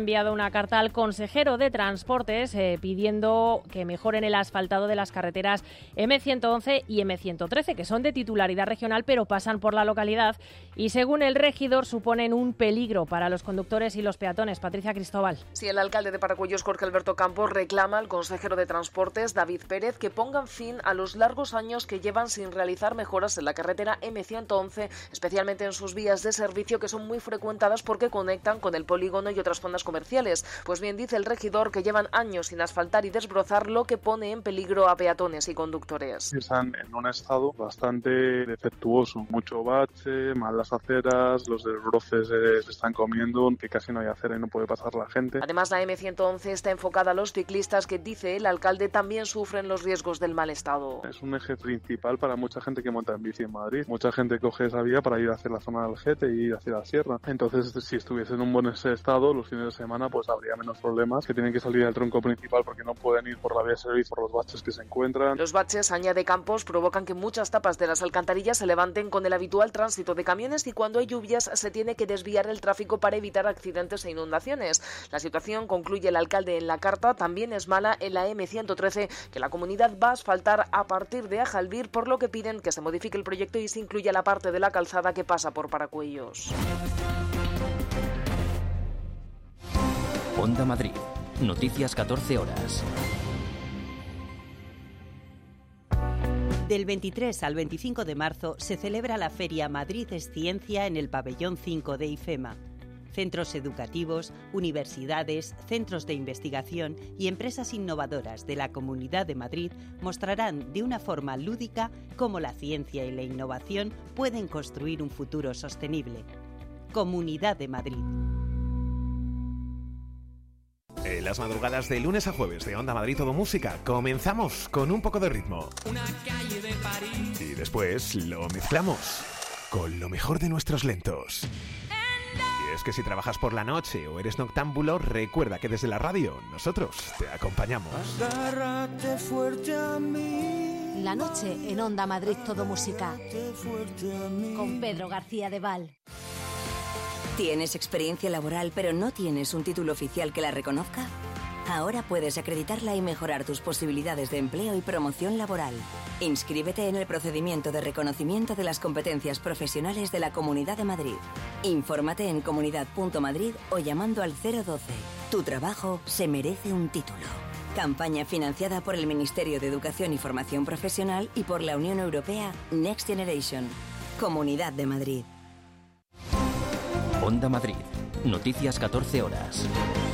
S2: una carta al consejero de Transportes pidiendo que mejoren el asfaltado de las carreteras M111 y M113, que son de titularidad regional pero pasan por la localidad y según el regidor suponen un peligro para los conductores y los peatones. Patricia Cristóbal.
S3: Sí, el alcalde de Paracuellos, Jorge Alberto Campos, reclama al consejero de Transportes, David Pérez, que pongan fin a los largos años que llevan sin realizar mejoras en la carretera M111, especialmente en sus vías de servicio que son muy frecuentadas porque conectan con el polígono y otras zonas comerciales. Pues bien, dice el regidor que llevan años sin asfaltar y desbrozar, lo que pone en peligro a peatones y conductores.
S4: Están en un estado bastante defectuoso, mucho bache, malas aceras, los desbroces se están comiendo, que casi no hay acera y no puede pasar la gente.
S3: Además, la M111 está enfocada a los ciclistas que, dice el alcalde, también sufren los riesgos del mal estado.
S4: Es un eje principal para mucha gente que monta en bici en Madrid. Mucha gente coge esa vía para ir hacia la zona del Algete y ir hacia la sierra. Entonces, si estuviese en un buen estado, los fines de semana pues habría menos problemas, que tienen que salir del tronco principal porque no pueden ir por la vía de servicio por los baches que se encuentran.
S3: Los baches, añade Campos, provocan que muchas tapas de las alcantarillas se levanten con el habitual tránsito de camiones y cuando hay lluvias se tiene que desviar el tráfico para evitar accidentes e inundaciones. La situación, concluye el alcalde en la carta, también es mala en la M113, que la comunidad va a asfaltar a partir de Ajalbir, por lo que piden que se modifique el proyecto y se incluya la parte de la calzada que pasa por Paracuellos.
S1: Onda Madrid. Noticias 14 horas.
S17: Del 23 al 25 de marzo se celebra la Feria Madrid es Ciencia en el Pabellón 5 de IFEMA. Centros educativos, universidades, centros de investigación y empresas innovadoras de la Comunidad de Madrid mostrarán de una forma lúdica cómo la ciencia y la innovación pueden construir un futuro sostenible. Comunidad de Madrid.
S18: En las madrugadas de lunes a jueves de Onda Madrid Todo Música comenzamos con un poco de ritmo.
S19: Una calle de París.
S18: Y después lo mezclamos con lo mejor de nuestros lentos. Y es que si trabajas por la noche o eres noctámbulo, recuerda que desde la radio nosotros te acompañamos.
S19: Agárrate fuerte a mí.
S20: La noche en Onda Madrid Todo Música. Con Pedro García de Val.
S21: ¿Tienes experiencia laboral pero no tienes un título oficial que la reconozca? Ahora puedes acreditarla y mejorar tus posibilidades de empleo y promoción laboral. Inscríbete en el procedimiento de reconocimiento de las competencias profesionales de la Comunidad de Madrid. Infórmate en comunidad.madrid o llamando al 012. Tu trabajo se merece un título. Campaña financiada por el Ministerio de Educación y Formación Profesional y por la Unión Europea Next Generation. Comunidad de Madrid.
S1: Onda Madrid. Noticias 14 horas.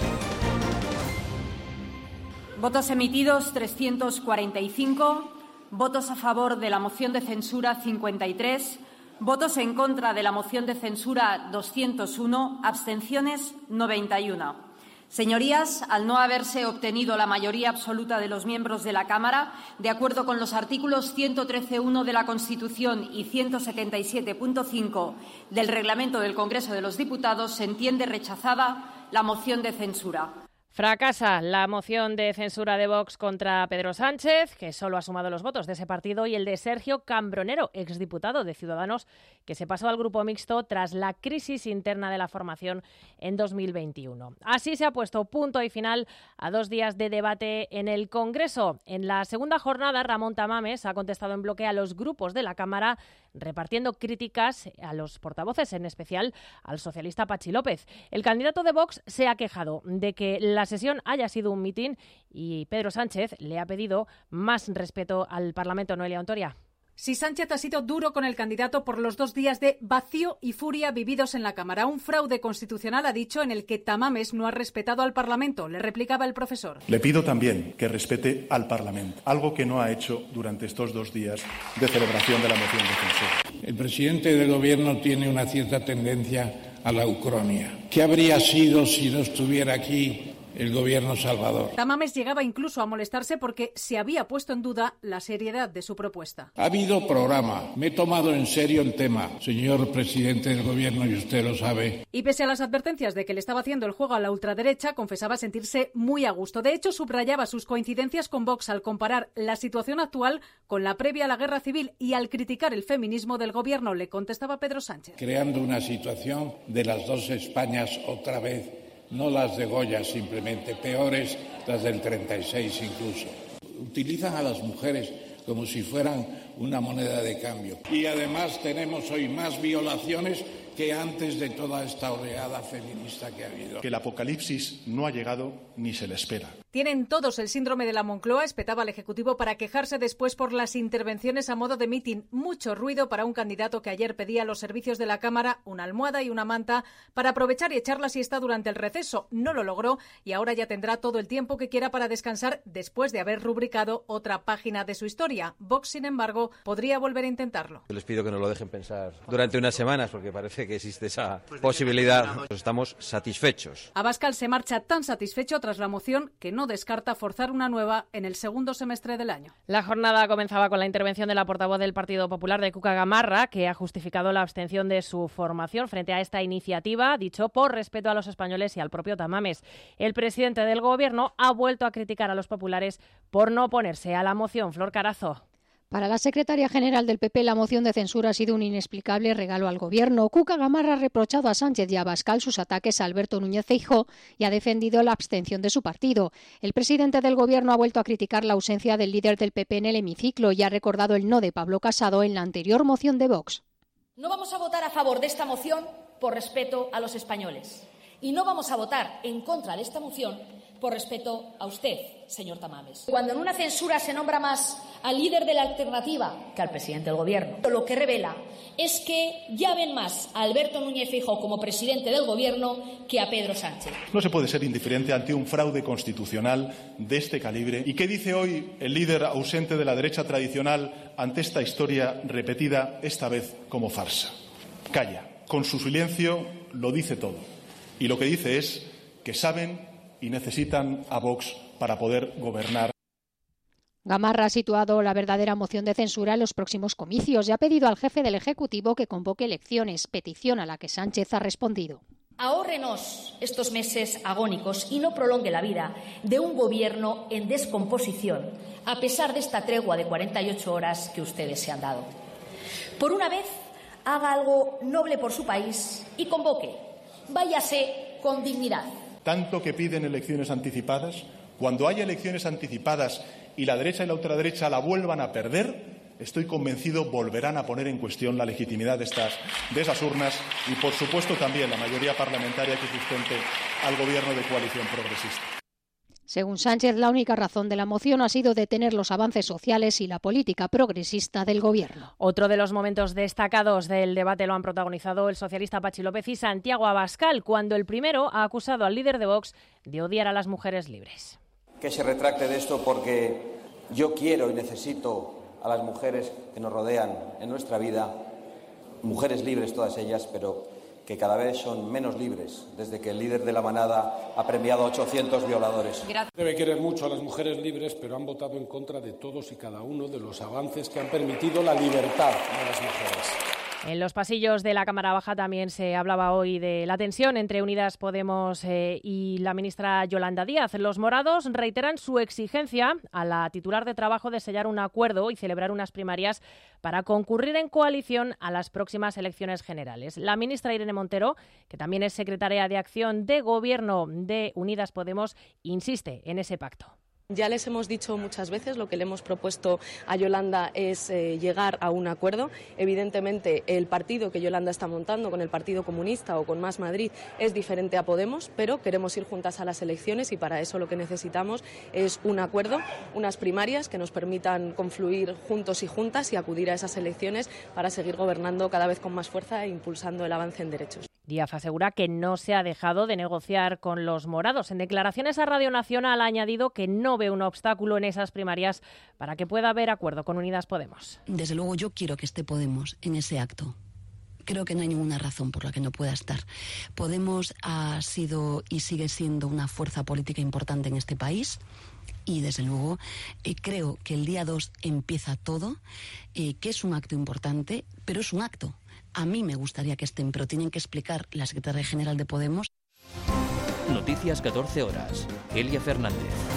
S22: Votos emitidos 345, votos a favor de la moción de censura 53, votos en contra de la moción de censura 201, abstenciones 91. Señorías, al no haberse obtenido la mayoría absoluta de los miembros de la Cámara, de acuerdo con los artículos 113.1 de la Constitución y 177.5 del Reglamento del Congreso de los Diputados, se entiende rechazada la moción de censura.
S2: Fracasa la moción de censura de Vox contra Pedro Sánchez, que solo ha sumado los votos de ese partido, y el de Sergio Cambronero, exdiputado de Ciudadanos, que se pasó al grupo mixto tras la crisis interna de la formación en 2021. Así se ha puesto punto y final a 2 días de debate en el Congreso. En la segunda jornada, Ramón Tamames ha contestado en bloque a los grupos de la Cámara, repartiendo críticas a los portavoces, en especial al socialista Pachi López. El candidato de Vox se ha quejado de que la sesión haya sido un mitin y Pedro Sánchez le ha pedido más respeto al Parlamento. Noelia Ontoria.
S23: Si Sánchez ha sido duro con el candidato por los 2 días de vacío y furia vividos en la Cámara. Un fraude constitucional, ha dicho, en el que Tamames no ha respetado al Parlamento. Le replicaba el profesor.
S24: Le pido también que respete al Parlamento, algo que no ha hecho durante estos 2 días de celebración de la moción de censura.
S25: El presidente del Gobierno tiene una cierta tendencia a la ucronia. ¿Qué habría sido si no estuviera aquí el Gobierno salvador?
S23: Tamames llegaba incluso a molestarse porque se había puesto en duda la seriedad de su propuesta.
S25: Ha habido programa. Me he tomado en serio el tema, señor presidente del Gobierno, y usted lo sabe.
S23: Y pese a las advertencias de que le estaba haciendo el juego a la ultraderecha, confesaba sentirse muy a gusto. De hecho, subrayaba sus coincidencias con Vox al comparar la situación actual con la previa a la Guerra Civil y al criticar el feminismo del Gobierno. Le contestaba Pedro Sánchez.
S25: Creando una situación de las 2 Españas otra vez no las de Goya simplemente, peores las del 36 incluso. Utilizan a las mujeres como si fueran una moneda de cambio. Y además tenemos hoy más violaciones que antes de toda esta oleada feminista que ha habido.
S24: Que el apocalipsis no ha llegado ni se le espera.
S23: Tienen todos el síndrome de la Moncloa, espetaba el Ejecutivo para quejarse después por las intervenciones a modo de mitin. Mucho ruido para un candidato que ayer pedía a los servicios de la Cámara una almohada y una manta para aprovechar y echar la siesta durante el receso. No lo logró y ahora ya tendrá todo el tiempo que quiera para descansar después de haber rubricado otra página de su historia. Vox, sin embargo, podría volver a intentarlo.
S5: Yo les pido que nos lo dejen pensar durante unas semanas porque parece que existe esa posibilidad. Estamos satisfechos.
S23: Abascal se marcha tan satisfecho tras la moción que no descarta forzar una nueva en el segundo semestre del año.
S2: La jornada comenzaba con la intervención de la portavoz del Partido Popular, de Cuca Gamarra, que ha justificado la abstención de su formación frente a esta iniciativa, dicho por respeto a los españoles y al propio Tamames. El presidente del Gobierno ha vuelto a criticar a los populares por no oponerse a la moción. Flor Carazo.
S6: Para la secretaria general del PP, la moción de censura ha sido un inexplicable regalo al Gobierno. Cuca Gamarra ha reprochado a Sánchez y a Abascal sus ataques a Alberto Núñez Feijóo y ha defendido la abstención de su partido. El presidente del Gobierno ha vuelto a criticar la ausencia del líder del PP en el hemiciclo y ha recordado el no de Pablo Casado en la anterior moción de Vox.
S7: No vamos a votar a favor de esta moción por respeto a los españoles. Y no vamos a votar en contra de esta moción por respeto a usted, señor Tamames. Cuando en una censura se nombra más al líder de la alternativa que al presidente del Gobierno, lo que revela es que ya ven más a Alberto Núñez Feijóo como presidente del Gobierno que a Pedro Sánchez.
S24: No se puede ser indiferente ante un fraude constitucional de este calibre. ¿Y qué dice hoy el líder ausente de la derecha tradicional ante esta historia repetida, esta vez como farsa? Calla. Con su silencio lo dice todo. Y lo que dice es que saben y necesitan a Vox para poder gobernar.
S6: Gamarra ha situado la verdadera moción de censura en los próximos comicios y ha pedido al jefe del Ejecutivo que convoque elecciones, petición a la que Sánchez ha respondido.
S7: Ahórrenos estos meses agónicos y no prolongue la vida de un Gobierno en descomposición, a pesar de esta tregua de 48 horas que ustedes se han dado. Por una vez, haga algo noble por su país y convoque. Váyase con dignidad.
S24: Tanto que piden elecciones anticipadas, cuando haya elecciones anticipadas y la derecha y la ultraderecha la vuelvan a perder, estoy convencido volverán a poner en cuestión la legitimidad de esas urnas y, por supuesto, también la mayoría parlamentaria que sustente al Gobierno de coalición progresista.
S6: Según Sánchez, la única razón de la moción ha sido detener los avances sociales y la política progresista del Gobierno.
S2: Otro de los momentos destacados del debate lo han protagonizado el socialista Pachi López y Santiago Abascal, cuando el primero ha acusado al líder de Vox de odiar a las mujeres libres.
S8: Que se retracte de esto porque yo quiero y necesito a las mujeres que nos rodean en nuestra vida, mujeres libres todas ellas, pero que cada vez son menos libres desde que el líder de la manada ha premiado a 800 violadores.
S25: Debe querer mucho a las mujeres libres, pero han votado en contra de todos y cada uno de los avances que han permitido la libertad de las mujeres.
S2: En los pasillos de la Cámara Baja también se hablaba hoy de la tensión entre Unidas Podemos y la ministra Yolanda Díaz. Los morados reiteran su exigencia a la titular de Trabajo de sellar un acuerdo y celebrar unas primarias para concurrir en coalición a las próximas elecciones generales. La ministra Irene Montero, que también es secretaria de Acción de Gobierno de Unidas Podemos, insiste en ese pacto.
S9: Ya les hemos dicho muchas veces, lo que le hemos propuesto a Yolanda es llegar a un acuerdo. Evidentemente, el partido que Yolanda está montando con el Partido Comunista o con Más Madrid es diferente a Podemos, pero queremos ir juntas a las elecciones y para eso lo que necesitamos es un acuerdo, unas primarias que nos permitan confluir juntos y juntas y acudir a esas elecciones para seguir gobernando cada vez con más fuerza e impulsando el avance en derechos.
S2: Díaz asegura que no se ha dejado de negociar con los morados. En declaraciones a Radio Nacional ha añadido que no ve un obstáculo en esas primarias para que pueda haber acuerdo con Unidas Podemos.
S10: Desde luego yo quiero que esté Podemos en ese acto. Creo que no hay ninguna razón por la que no pueda estar. Podemos ha sido y sigue siendo una fuerza política importante en este país. Y, desde luego, creo que el día 2 empieza todo, que es un acto importante, pero es un acto. A mí me gustaría que estén, pero tienen que explicar la secretaria general de Podemos.
S1: Noticias 14 horas. Elia Fernández.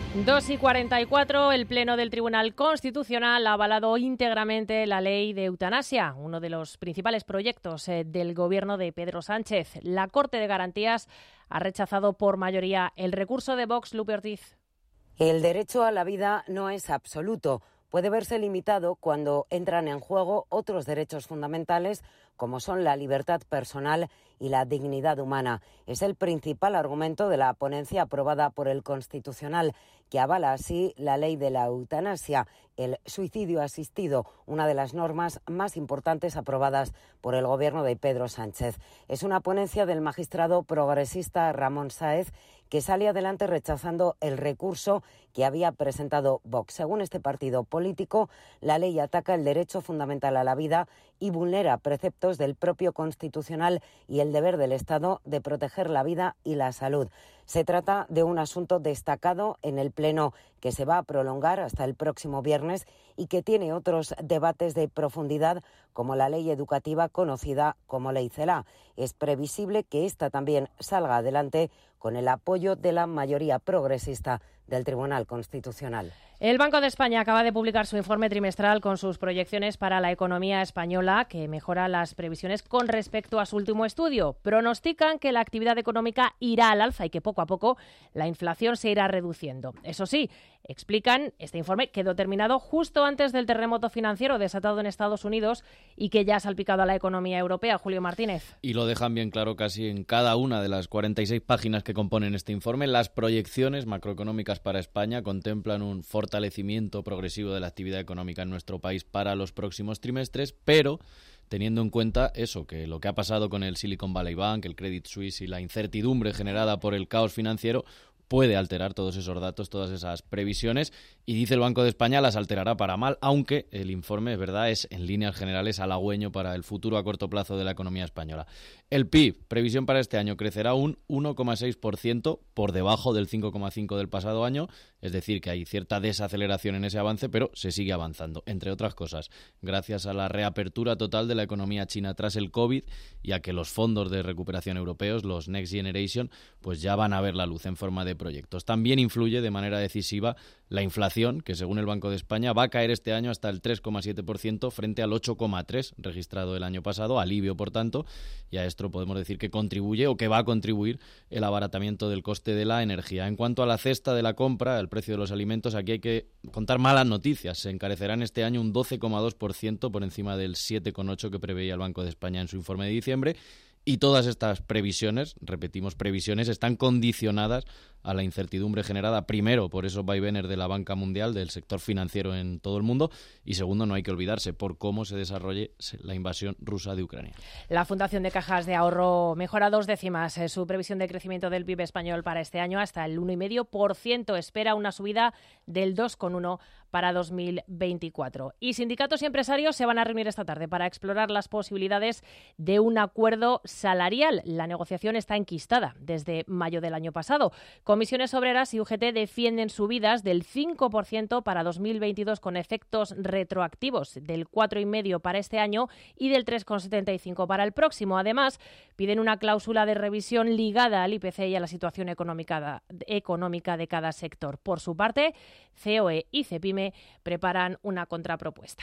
S2: 2:44, el Pleno del Tribunal Constitucional ha avalado íntegramente la ley de eutanasia, uno de los principales proyectos del gobierno de Pedro Sánchez. La Corte de Garantías ha rechazado por mayoría el recurso de Vox. Lupe Ortiz.
S11: El derecho a la vida no es absoluto. Puede verse limitado cuando entran en juego otros derechos fundamentales como son la libertad personal y la dignidad humana. Es el principal argumento de la ponencia aprobada por el Constitucional, que avala así la ley de la eutanasia, el suicidio asistido, una de las normas más importantes aprobadas por el gobierno de Pedro Sánchez. Es una ponencia del magistrado progresista Ramón Sáez, que sale adelante rechazando el recurso que había presentado Vox. Según este partido político, la ley ataca el derecho fundamental a la vida y vulnera preceptos del propio Constitucional y el deber del Estado de proteger la vida y la salud. Se trata de un asunto destacado en el Pleno que se va a prolongar hasta el próximo viernes y que tiene otros debates de profundidad como la ley educativa conocida como Ley Celaá. Es previsible que esta también salga adelante con el apoyo de la mayoría progresista del Tribunal Constitucional.
S2: El Banco de España acaba de publicar su informe trimestral con sus proyecciones para la economía española, que mejora las previsiones con respecto a su último estudio. Pronostican que la actividad económica irá al alza y que poco a poco la inflación se irá reduciendo. Eso sí, explican, este informe quedó terminado justo antes del terremoto financiero desatado en Estados Unidos y que ya ha salpicado a la economía europea. Julio Martínez.
S12: Y lo dejan bien claro casi en cada una de las 46 páginas que componen este informe. Las proyecciones macroeconómicas para España contemplan un fortalecimiento progresivo de la actividad económica en nuestro país para los próximos trimestres, pero teniendo en cuenta eso, que lo que ha pasado con el Silicon Valley Bank, el Credit Suisse y la incertidumbre generada por el caos financiero puede alterar todos esos datos, todas esas previsiones, y dice el Banco de España las alterará para mal, aunque el informe, es verdad, es en líneas generales halagüeño para el futuro a corto plazo de la economía española. El PIB, previsión para este año, crecerá un 1,6% por debajo del 5,5% del pasado año, es decir, que hay cierta desaceleración en ese avance, pero se sigue avanzando, entre otras cosas, gracias a la reapertura total de la economía china tras el COVID y a que los fondos de recuperación europeos, los Next Generation, pues ya van a ver la luz en forma de proyectos. También influye de manera decisiva la inflación, que según el Banco de España va a caer este año hasta el 3,7% frente al 8,3% registrado el año pasado, alivio por tanto, y a esto podemos decir que contribuye o que va a contribuir el abaratamiento del coste de la energía. En cuanto a la cesta de la compra, el precio de los alimentos, aquí hay que contar malas noticias. Se encarecerán este año un 12,2% por encima del 7,8% que preveía el Banco de España en su informe de diciembre. Y todas estas previsiones, repetimos previsiones, están condicionadas a la incertidumbre generada primero por esos vaivenes de la banca mundial, del sector financiero en todo el mundo, y segundo, no hay que olvidarse, por cómo se desarrolle la invasión rusa de Ucrania.
S2: La Fundación de Cajas de Ahorro mejora 2 décimas su previsión de crecimiento del PIB español para este año hasta el 1,5%. Espera una subida del 2,1% para 2024. Y sindicatos y empresarios se van a reunir esta tarde para explorar las posibilidades de un acuerdo salarial. La negociación está enquistada desde mayo del año pasado. Comisiones Obreras y UGT defienden subidas del 5% para 2022 con efectos retroactivos del 4,5% para este año y del 3,75% para el próximo. Además, piden una cláusula de revisión ligada al IPC y a la situación económica de cada sector. Por su parte, COE y CEPIME preparan una contrapropuesta.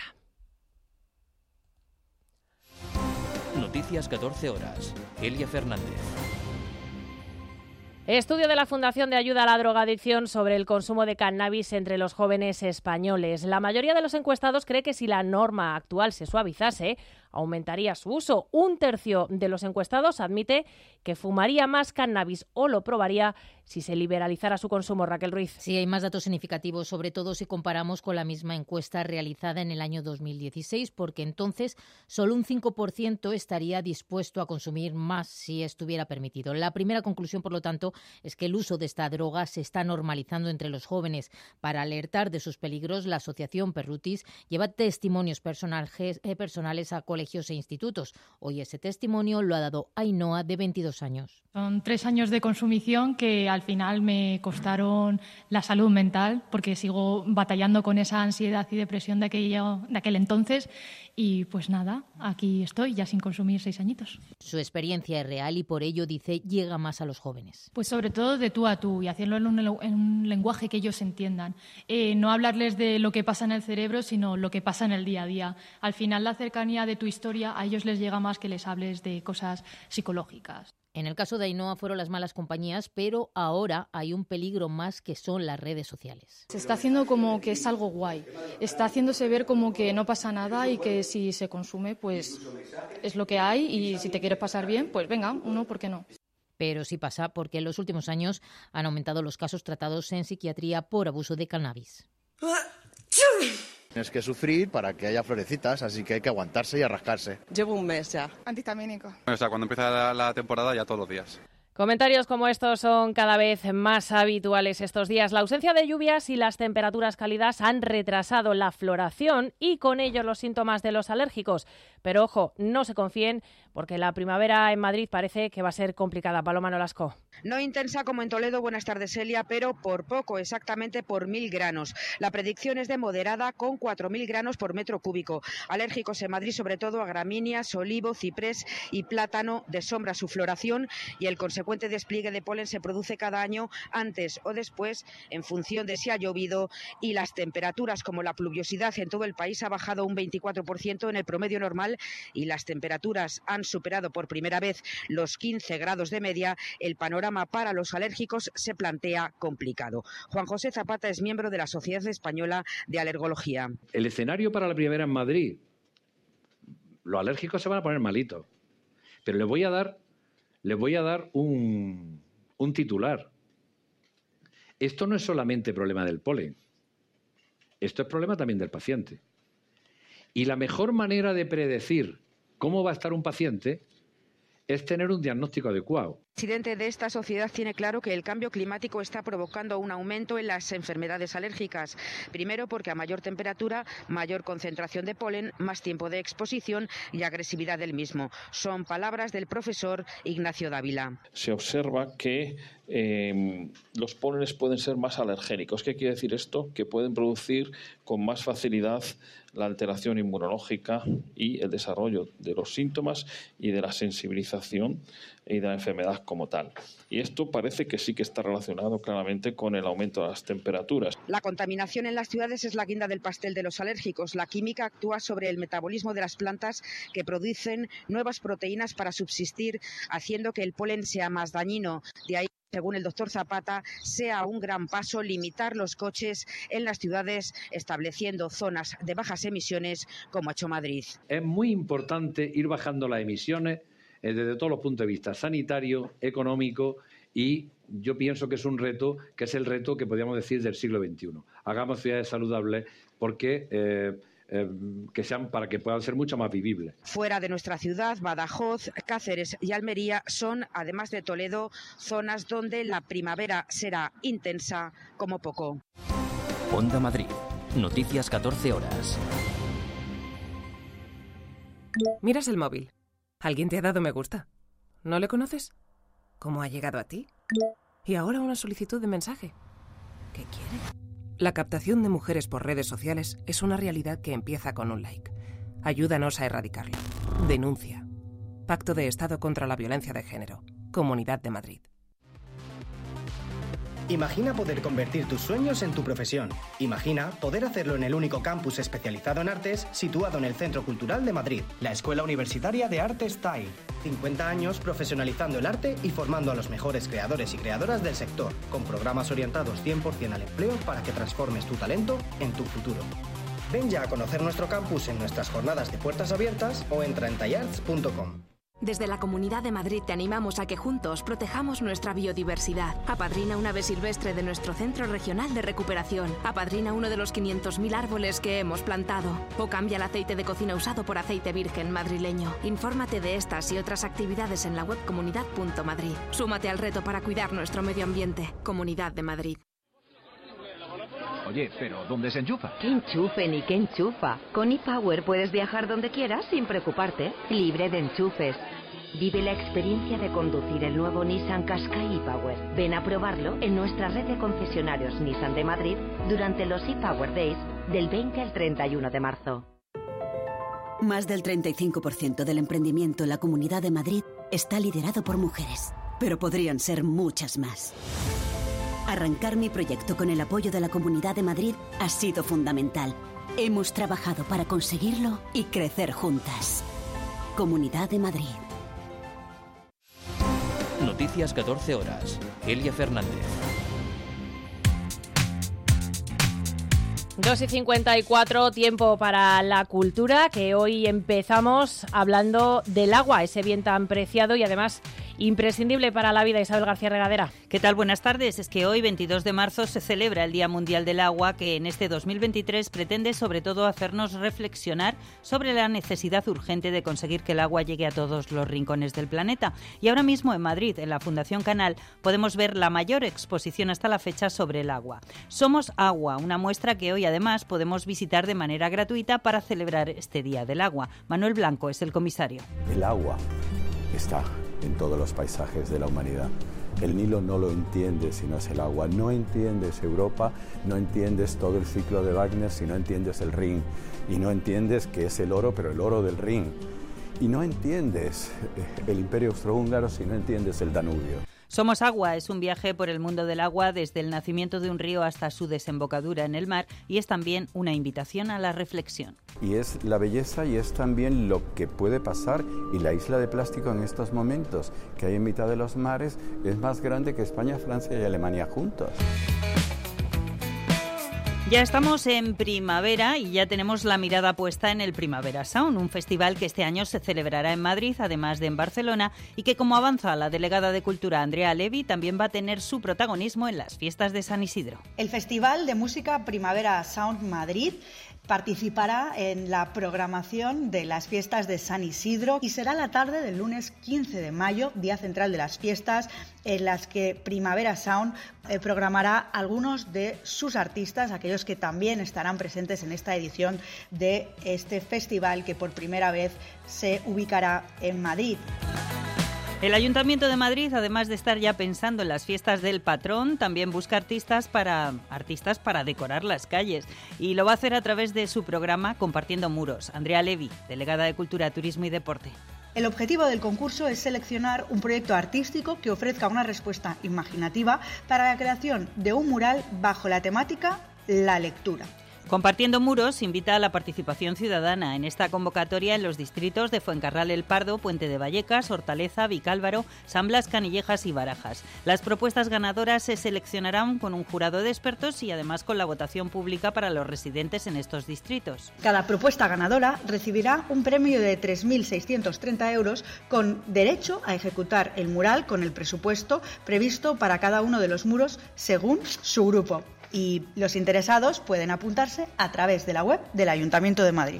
S1: Noticias 14 horas. Elia Fernández.
S2: Estudio de la Fundación de Ayuda a la Drogadicción sobre el consumo de cannabis entre los jóvenes españoles. La mayoría de los encuestados cree que si la norma actual se suavizase, aumentaría su uso. 1/3 de los encuestados admite que fumaría más cannabis o lo probaría si se liberalizara su consumo. Raquel Ruiz.
S13: Sí, hay más datos significativos, sobre todo si comparamos con la misma encuesta realizada en el año 2016, porque entonces solo un 5% estaría dispuesto a consumir más si estuviera permitido. La primera conclusión, por lo tanto, es que el uso de esta droga se está normalizando entre los jóvenes. Para alertar de sus peligros, la asociación Perrutis lleva testimonios personales a colegios colegios e institutos. Hoy ese testimonio lo ha dado Ainhoa, de 22 años.
S3: Son 3 años de consumición que al final me costaron la salud mental, porque sigo batallando con esa ansiedad y depresión de aquel entonces. Y pues nada, aquí estoy ya sin consumir 6 añitos.
S13: Su experiencia es real y por ello, dice, llega más a los jóvenes.
S3: Pues sobre todo de tú a tú y hacerlo en un lenguaje que ellos entiendan. No hablarles de lo que pasa en el cerebro, sino lo que pasa en el día a día. Al final, la cercanía de tu historia a ellos les llega más que les hables de cosas psicológicas.
S13: En el caso de Ainhoa fueron las malas compañías, pero ahora hay un peligro más, que son las redes sociales.
S4: Se está haciendo como que es algo guay. Está haciéndose ver como que no pasa nada y que si se consume, pues es lo que hay, y si te quieres pasar bien, pues venga, ¿por qué no?
S13: Pero sí pasa, porque en los últimos años han aumentado los casos tratados en psiquiatría por abuso de cannabis.
S14: Tienes que sufrir para que haya florecitas, así que hay que aguantarse y arrascarse.
S15: Llevo un mes ya.
S16: Antihistamínico.
S26: O sea, cuando empieza la temporada ya todos los días.
S2: Comentarios como estos son cada vez más habituales estos días. La ausencia de lluvias y las temperaturas cálidas han retrasado la floración y con ello los síntomas de los alérgicos. Pero ojo, no se confíen, porque la primavera en Madrid parece que va a ser complicada. Paloma Nolasco.
S27: No intensa como en Toledo, buenas tardes Celia, pero por poco, exactamente por 1.000 granos. La predicción es de moderada, con 4.000 granos por metro cúbico. Alérgicos en Madrid sobre todo a gramíneas, olivo, ciprés y plátano. De sombra su floración y el consecuente despliegue de polen se produce cada año, antes o después, en función de si ha llovido y las temperaturas. Como la pluviosidad en todo el país ha bajado un 24% en el promedio normal y las temperaturas han superado por primera vez los 15 grados de media, el panorama para los alérgicos se plantea complicado. Juan José Zapata es miembro de la Sociedad Española de Alergología.
S28: El escenario para la primavera en Madrid, los alérgicos se van a poner malitos, pero les voy a dar un titular. Esto no es solamente problema del polen, esto es problema también del paciente. Y la mejor manera de predecir cómo va a estar un paciente es tener un diagnóstico adecuado.
S27: El presidente de esta sociedad tiene claro que el cambio climático está provocando un aumento en las enfermedades alérgicas. Primero, porque a mayor temperatura, mayor concentración de polen, más tiempo de exposición y agresividad del mismo. Son palabras del profesor Ignacio Dávila.
S29: Se observa que los pólenes pueden ser más alergénicos. ¿Qué quiere decir esto? Que pueden producir con más facilidad la alteración inmunológica y el desarrollo de los síntomas y de la sensibilización y de la enfermedad como tal. Y esto parece que sí que está relacionado claramente con el aumento de las temperaturas.
S27: La contaminación en las ciudades es la guinda del pastel de los alérgicos. La química actúa sobre el metabolismo de las plantas, que producen nuevas proteínas para subsistir, haciendo que el polen sea más dañino. De ahí, según el doctor Zapata, sea un gran paso limitar los coches en las ciudades, estableciendo zonas de bajas emisiones, como ha hecho Madrid.
S28: Es muy importante ir bajando las emisiones desde todos los puntos de vista, sanitario, económico, y yo pienso que es un reto, que es el reto que podríamos decir del siglo XXI. Hagamos ciudades saludables porque que sean, para que puedan ser mucho más vivibles.
S27: Fuera de nuestra ciudad, Badajoz, Cáceres y Almería son, además de Toledo, zonas donde la primavera será intensa como poco.
S1: Onda Madrid. Noticias 14 horas.
S30: Miras el móvil. ¿Alguien te ha dado me gusta? ¿No le conoces? ¿Cómo ha llegado a ti? Y ahora una solicitud de mensaje. ¿Qué quiere? La captación de mujeres por redes sociales es una realidad que empieza con un like. Ayúdanos a erradicarlo. Denuncia. Pacto de Estado contra la Violencia de Género. Comunidad de Madrid.
S31: Imagina poder convertir tus sueños en tu profesión. Imagina poder hacerlo en el único campus especializado en artes situado en el Centro Cultural de Madrid, la Escuela Universitaria de Arte Style. 50 años profesionalizando el arte y formando a los mejores creadores y creadoras del sector, con programas orientados 100% al empleo para que transformes tu talento en tu futuro. Ven ya a conocer nuestro campus en nuestras jornadas de puertas abiertas o entra en tallarts.com.
S20: Desde la Comunidad de Madrid te animamos a que juntos protejamos nuestra biodiversidad. Apadrina una ave silvestre de nuestro Centro Regional de Recuperación. Apadrina uno de los 500.000 árboles que hemos plantado. O cambia el aceite de cocina usado por aceite virgen madrileño. Infórmate de estas y otras actividades en la web comunidad.madrid. Súmate al reto para cuidar nuestro medio ambiente. Comunidad de Madrid.
S5: Oye, pero ¿dónde se enchufa?
S7: ¿Qué enchufe ni qué enchufa? Con ePower puedes viajar donde quieras sin preocuparte. Libre de enchufes. Vive la experiencia de conducir el nuevo Nissan Qashqai ePower. Ven a probarlo en nuestra red de concesionarios Nissan de Madrid durante los ePower Days del 20 al 31 de marzo.
S15: Más del 35% del emprendimiento en la Comunidad de Madrid está liderado por mujeres, pero podrían ser muchas más. Arrancar mi proyecto con el apoyo de la Comunidad de Madrid ha sido fundamental. Hemos trabajado para conseguirlo y crecer juntas. Comunidad de Madrid.
S1: Noticias 14 horas. Elia Fernández.
S2: 2:54, tiempo para la cultura, que hoy empezamos hablando del agua, ese bien tan preciado y además imprescindible para la vida. Isabel García Regadera.
S16: ¿Qué tal? Buenas tardes. Es que hoy, 22 de marzo, se celebra el Día Mundial del Agua, que en este 2023 pretende sobre todo hacernos reflexionar sobre la necesidad urgente de conseguir que el agua llegue a todos los rincones del planeta. Y ahora mismo en Madrid, en la Fundación Canal, podemos ver la mayor exposición hasta la fecha sobre el agua. Somos Agua, una muestra que hoy además podemos visitar de manera gratuita para celebrar este Día del Agua. Manuel Blanco es el comisario.
S17: El agua está en todos los paisajes de la humanidad. El Nilo no lo entiende si no es el agua. No entiendes Europa, no entiendes todo el ciclo de Wagner si no entiendes el Rin. Y no entiendes que es el oro, pero el oro del Rin. Y no entiendes el Imperio Austrohúngaro si no entiendes el Danubio.
S16: Somos Agua es un viaje por el mundo del agua desde el nacimiento de un río hasta su desembocadura en el mar, y es también una invitación a la reflexión.
S17: Y es la belleza y es también lo que puede pasar, y la isla de plástico en estos momentos que hay en mitad de los mares es más grande que España, Francia y Alemania juntos.
S16: Ya estamos en primavera y ya tenemos la mirada puesta en el Primavera Sound, un festival que este año se celebrará en Madrid, además de en Barcelona, y que, como avanza la delegada de Cultura Andrea Levy, también va a tener su protagonismo en las fiestas de San Isidro.
S18: El Festival de Música Primavera Sound Madrid participará en la programación de las fiestas de San Isidro y será la tarde del lunes 15 de mayo, día central de las fiestas, en las que Primavera Sound programará algunos de sus artistas, aquellos que también estarán presentes en esta edición de este festival que por primera vez se ubicará en Madrid.
S16: El Ayuntamiento de Madrid, además de estar ya pensando en las fiestas del patrón, también busca artistas para decorar las calles, y lo va a hacer a través de su programa Compartiendo Muros. Andrea Levy, delegada de Cultura, Turismo y Deporte.
S18: El objetivo del concurso es seleccionar un proyecto artístico que ofrezca una respuesta imaginativa para la creación de un mural bajo la temática La lectura.
S16: Compartiendo Muros invita a la participación ciudadana en esta convocatoria en los distritos de Fuencarral El Pardo, Puente de Vallecas, Hortaleza, Vicálvaro, San Blas, Canillejas y Barajas. Las propuestas ganadoras se seleccionarán con un jurado de expertos y además con la votación pública para los residentes en estos distritos.
S18: Cada propuesta ganadora recibirá un premio de 3.630 euros con derecho a ejecutar el mural con el presupuesto previsto para cada uno de los muros según su grupo. Y los interesados pueden apuntarse a través de la web del Ayuntamiento de Madrid.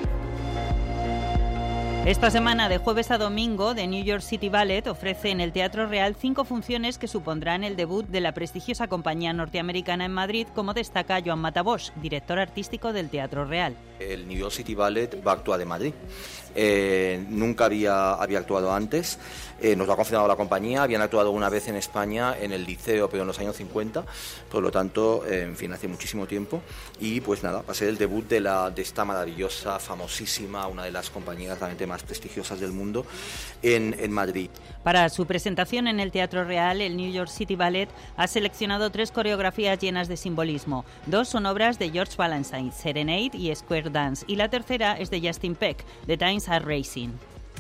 S16: Esta semana, de jueves a domingo, The New York City Ballet ofrece en el Teatro Real 5 funciones que supondrán el debut de la prestigiosa compañía norteamericana en Madrid, como destaca Joan Matabosch, director artístico del Teatro Real.
S19: El New York City Ballet va a actuar de Madrid. Nunca había actuado antes, nos lo ha confirmado la compañía. Habían actuado una vez en España, en el Liceo, pero en los años 50, por lo tanto, en fin, hace muchísimo tiempo. Y pues nada, va a ser el debut de esta maravillosa, famosísima, una de las compañías realmente más prestigiosas del mundo en Madrid.
S16: Para su presentación en el Teatro Real, el New York City Ballet ha seleccionado 3 coreografías llenas de simbolismo. 2 son obras de George Balanchine, Serenade y Square Dance, y la tercera es de Justin Peck, The Times Are Racing.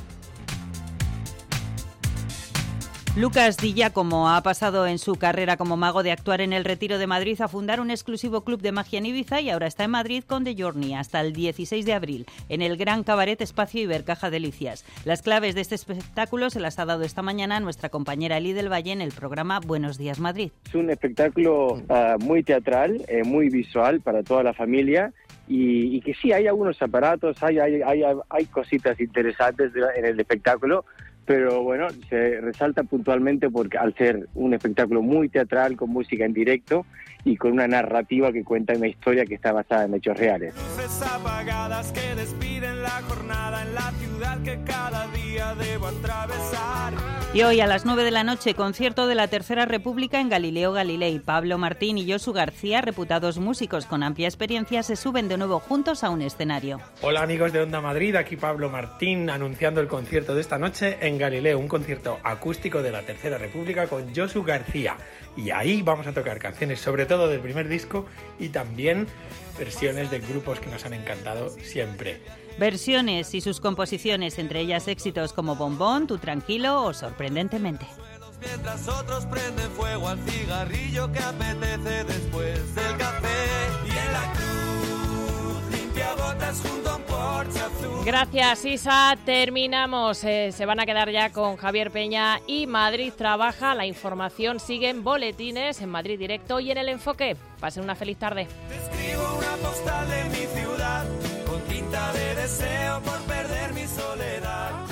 S16: Lucas Di Giacomo ha pasado en su carrera como mago de actuar en el Retiro de Madrid a fundar un exclusivo club de magia en Ibiza, y ahora está en Madrid con The Journey hasta el 16 de abril en el Gran Cabaret Espacio Ibercaja Delicias. Las claves de este espectáculo se las ha dado esta mañana nuestra compañera Eli del Valle en el programa Buenos Días Madrid.
S21: Es un espectáculo muy teatral, muy visual para toda la familia. Y que sí, hay algunos aparatos, hay cositas interesantes en el espectáculo, pero bueno, se resalta puntualmente porque al ser un espectáculo muy teatral, con música en directo y con una narrativa que cuenta una historia que está basada en hechos reales.
S5: Luces apagadas que despiden la jornada en la ciudad que cada día debo atravesar.
S16: Y hoy a las 9 de la noche, concierto de la Tercera República en Galileo Galilei. Pablo Martín y Josu García, reputados músicos con amplia experiencia, se suben de nuevo juntos a un escenario.
S6: Hola amigos de Onda Madrid, aquí Pablo Martín anunciando el concierto de esta noche en Galileo, un concierto acústico de la Tercera República con Josu García. Y ahí vamos a tocar canciones sobre todo del primer disco y también versiones de grupos que nos han encantado siempre.
S16: Versiones y sus composiciones, entre ellas éxitos como Bombón, Tú tranquilo o Sorprendentemente.
S5: Mientras otros prenden fuego al cigarrillo que apetece después del café. Y en la cruz limpia botas junto a un Porsche azul.
S2: Gracias, Isa. Terminamos. Se van a quedar ya con Javier Peña y Madrid Trabaja. La información sigue en boletines, en Madrid Directo y en El Enfoque. Pasen una feliz tarde.
S5: Te escribo una postal de mi ciudad con tinta de deseo por perder mi soledad.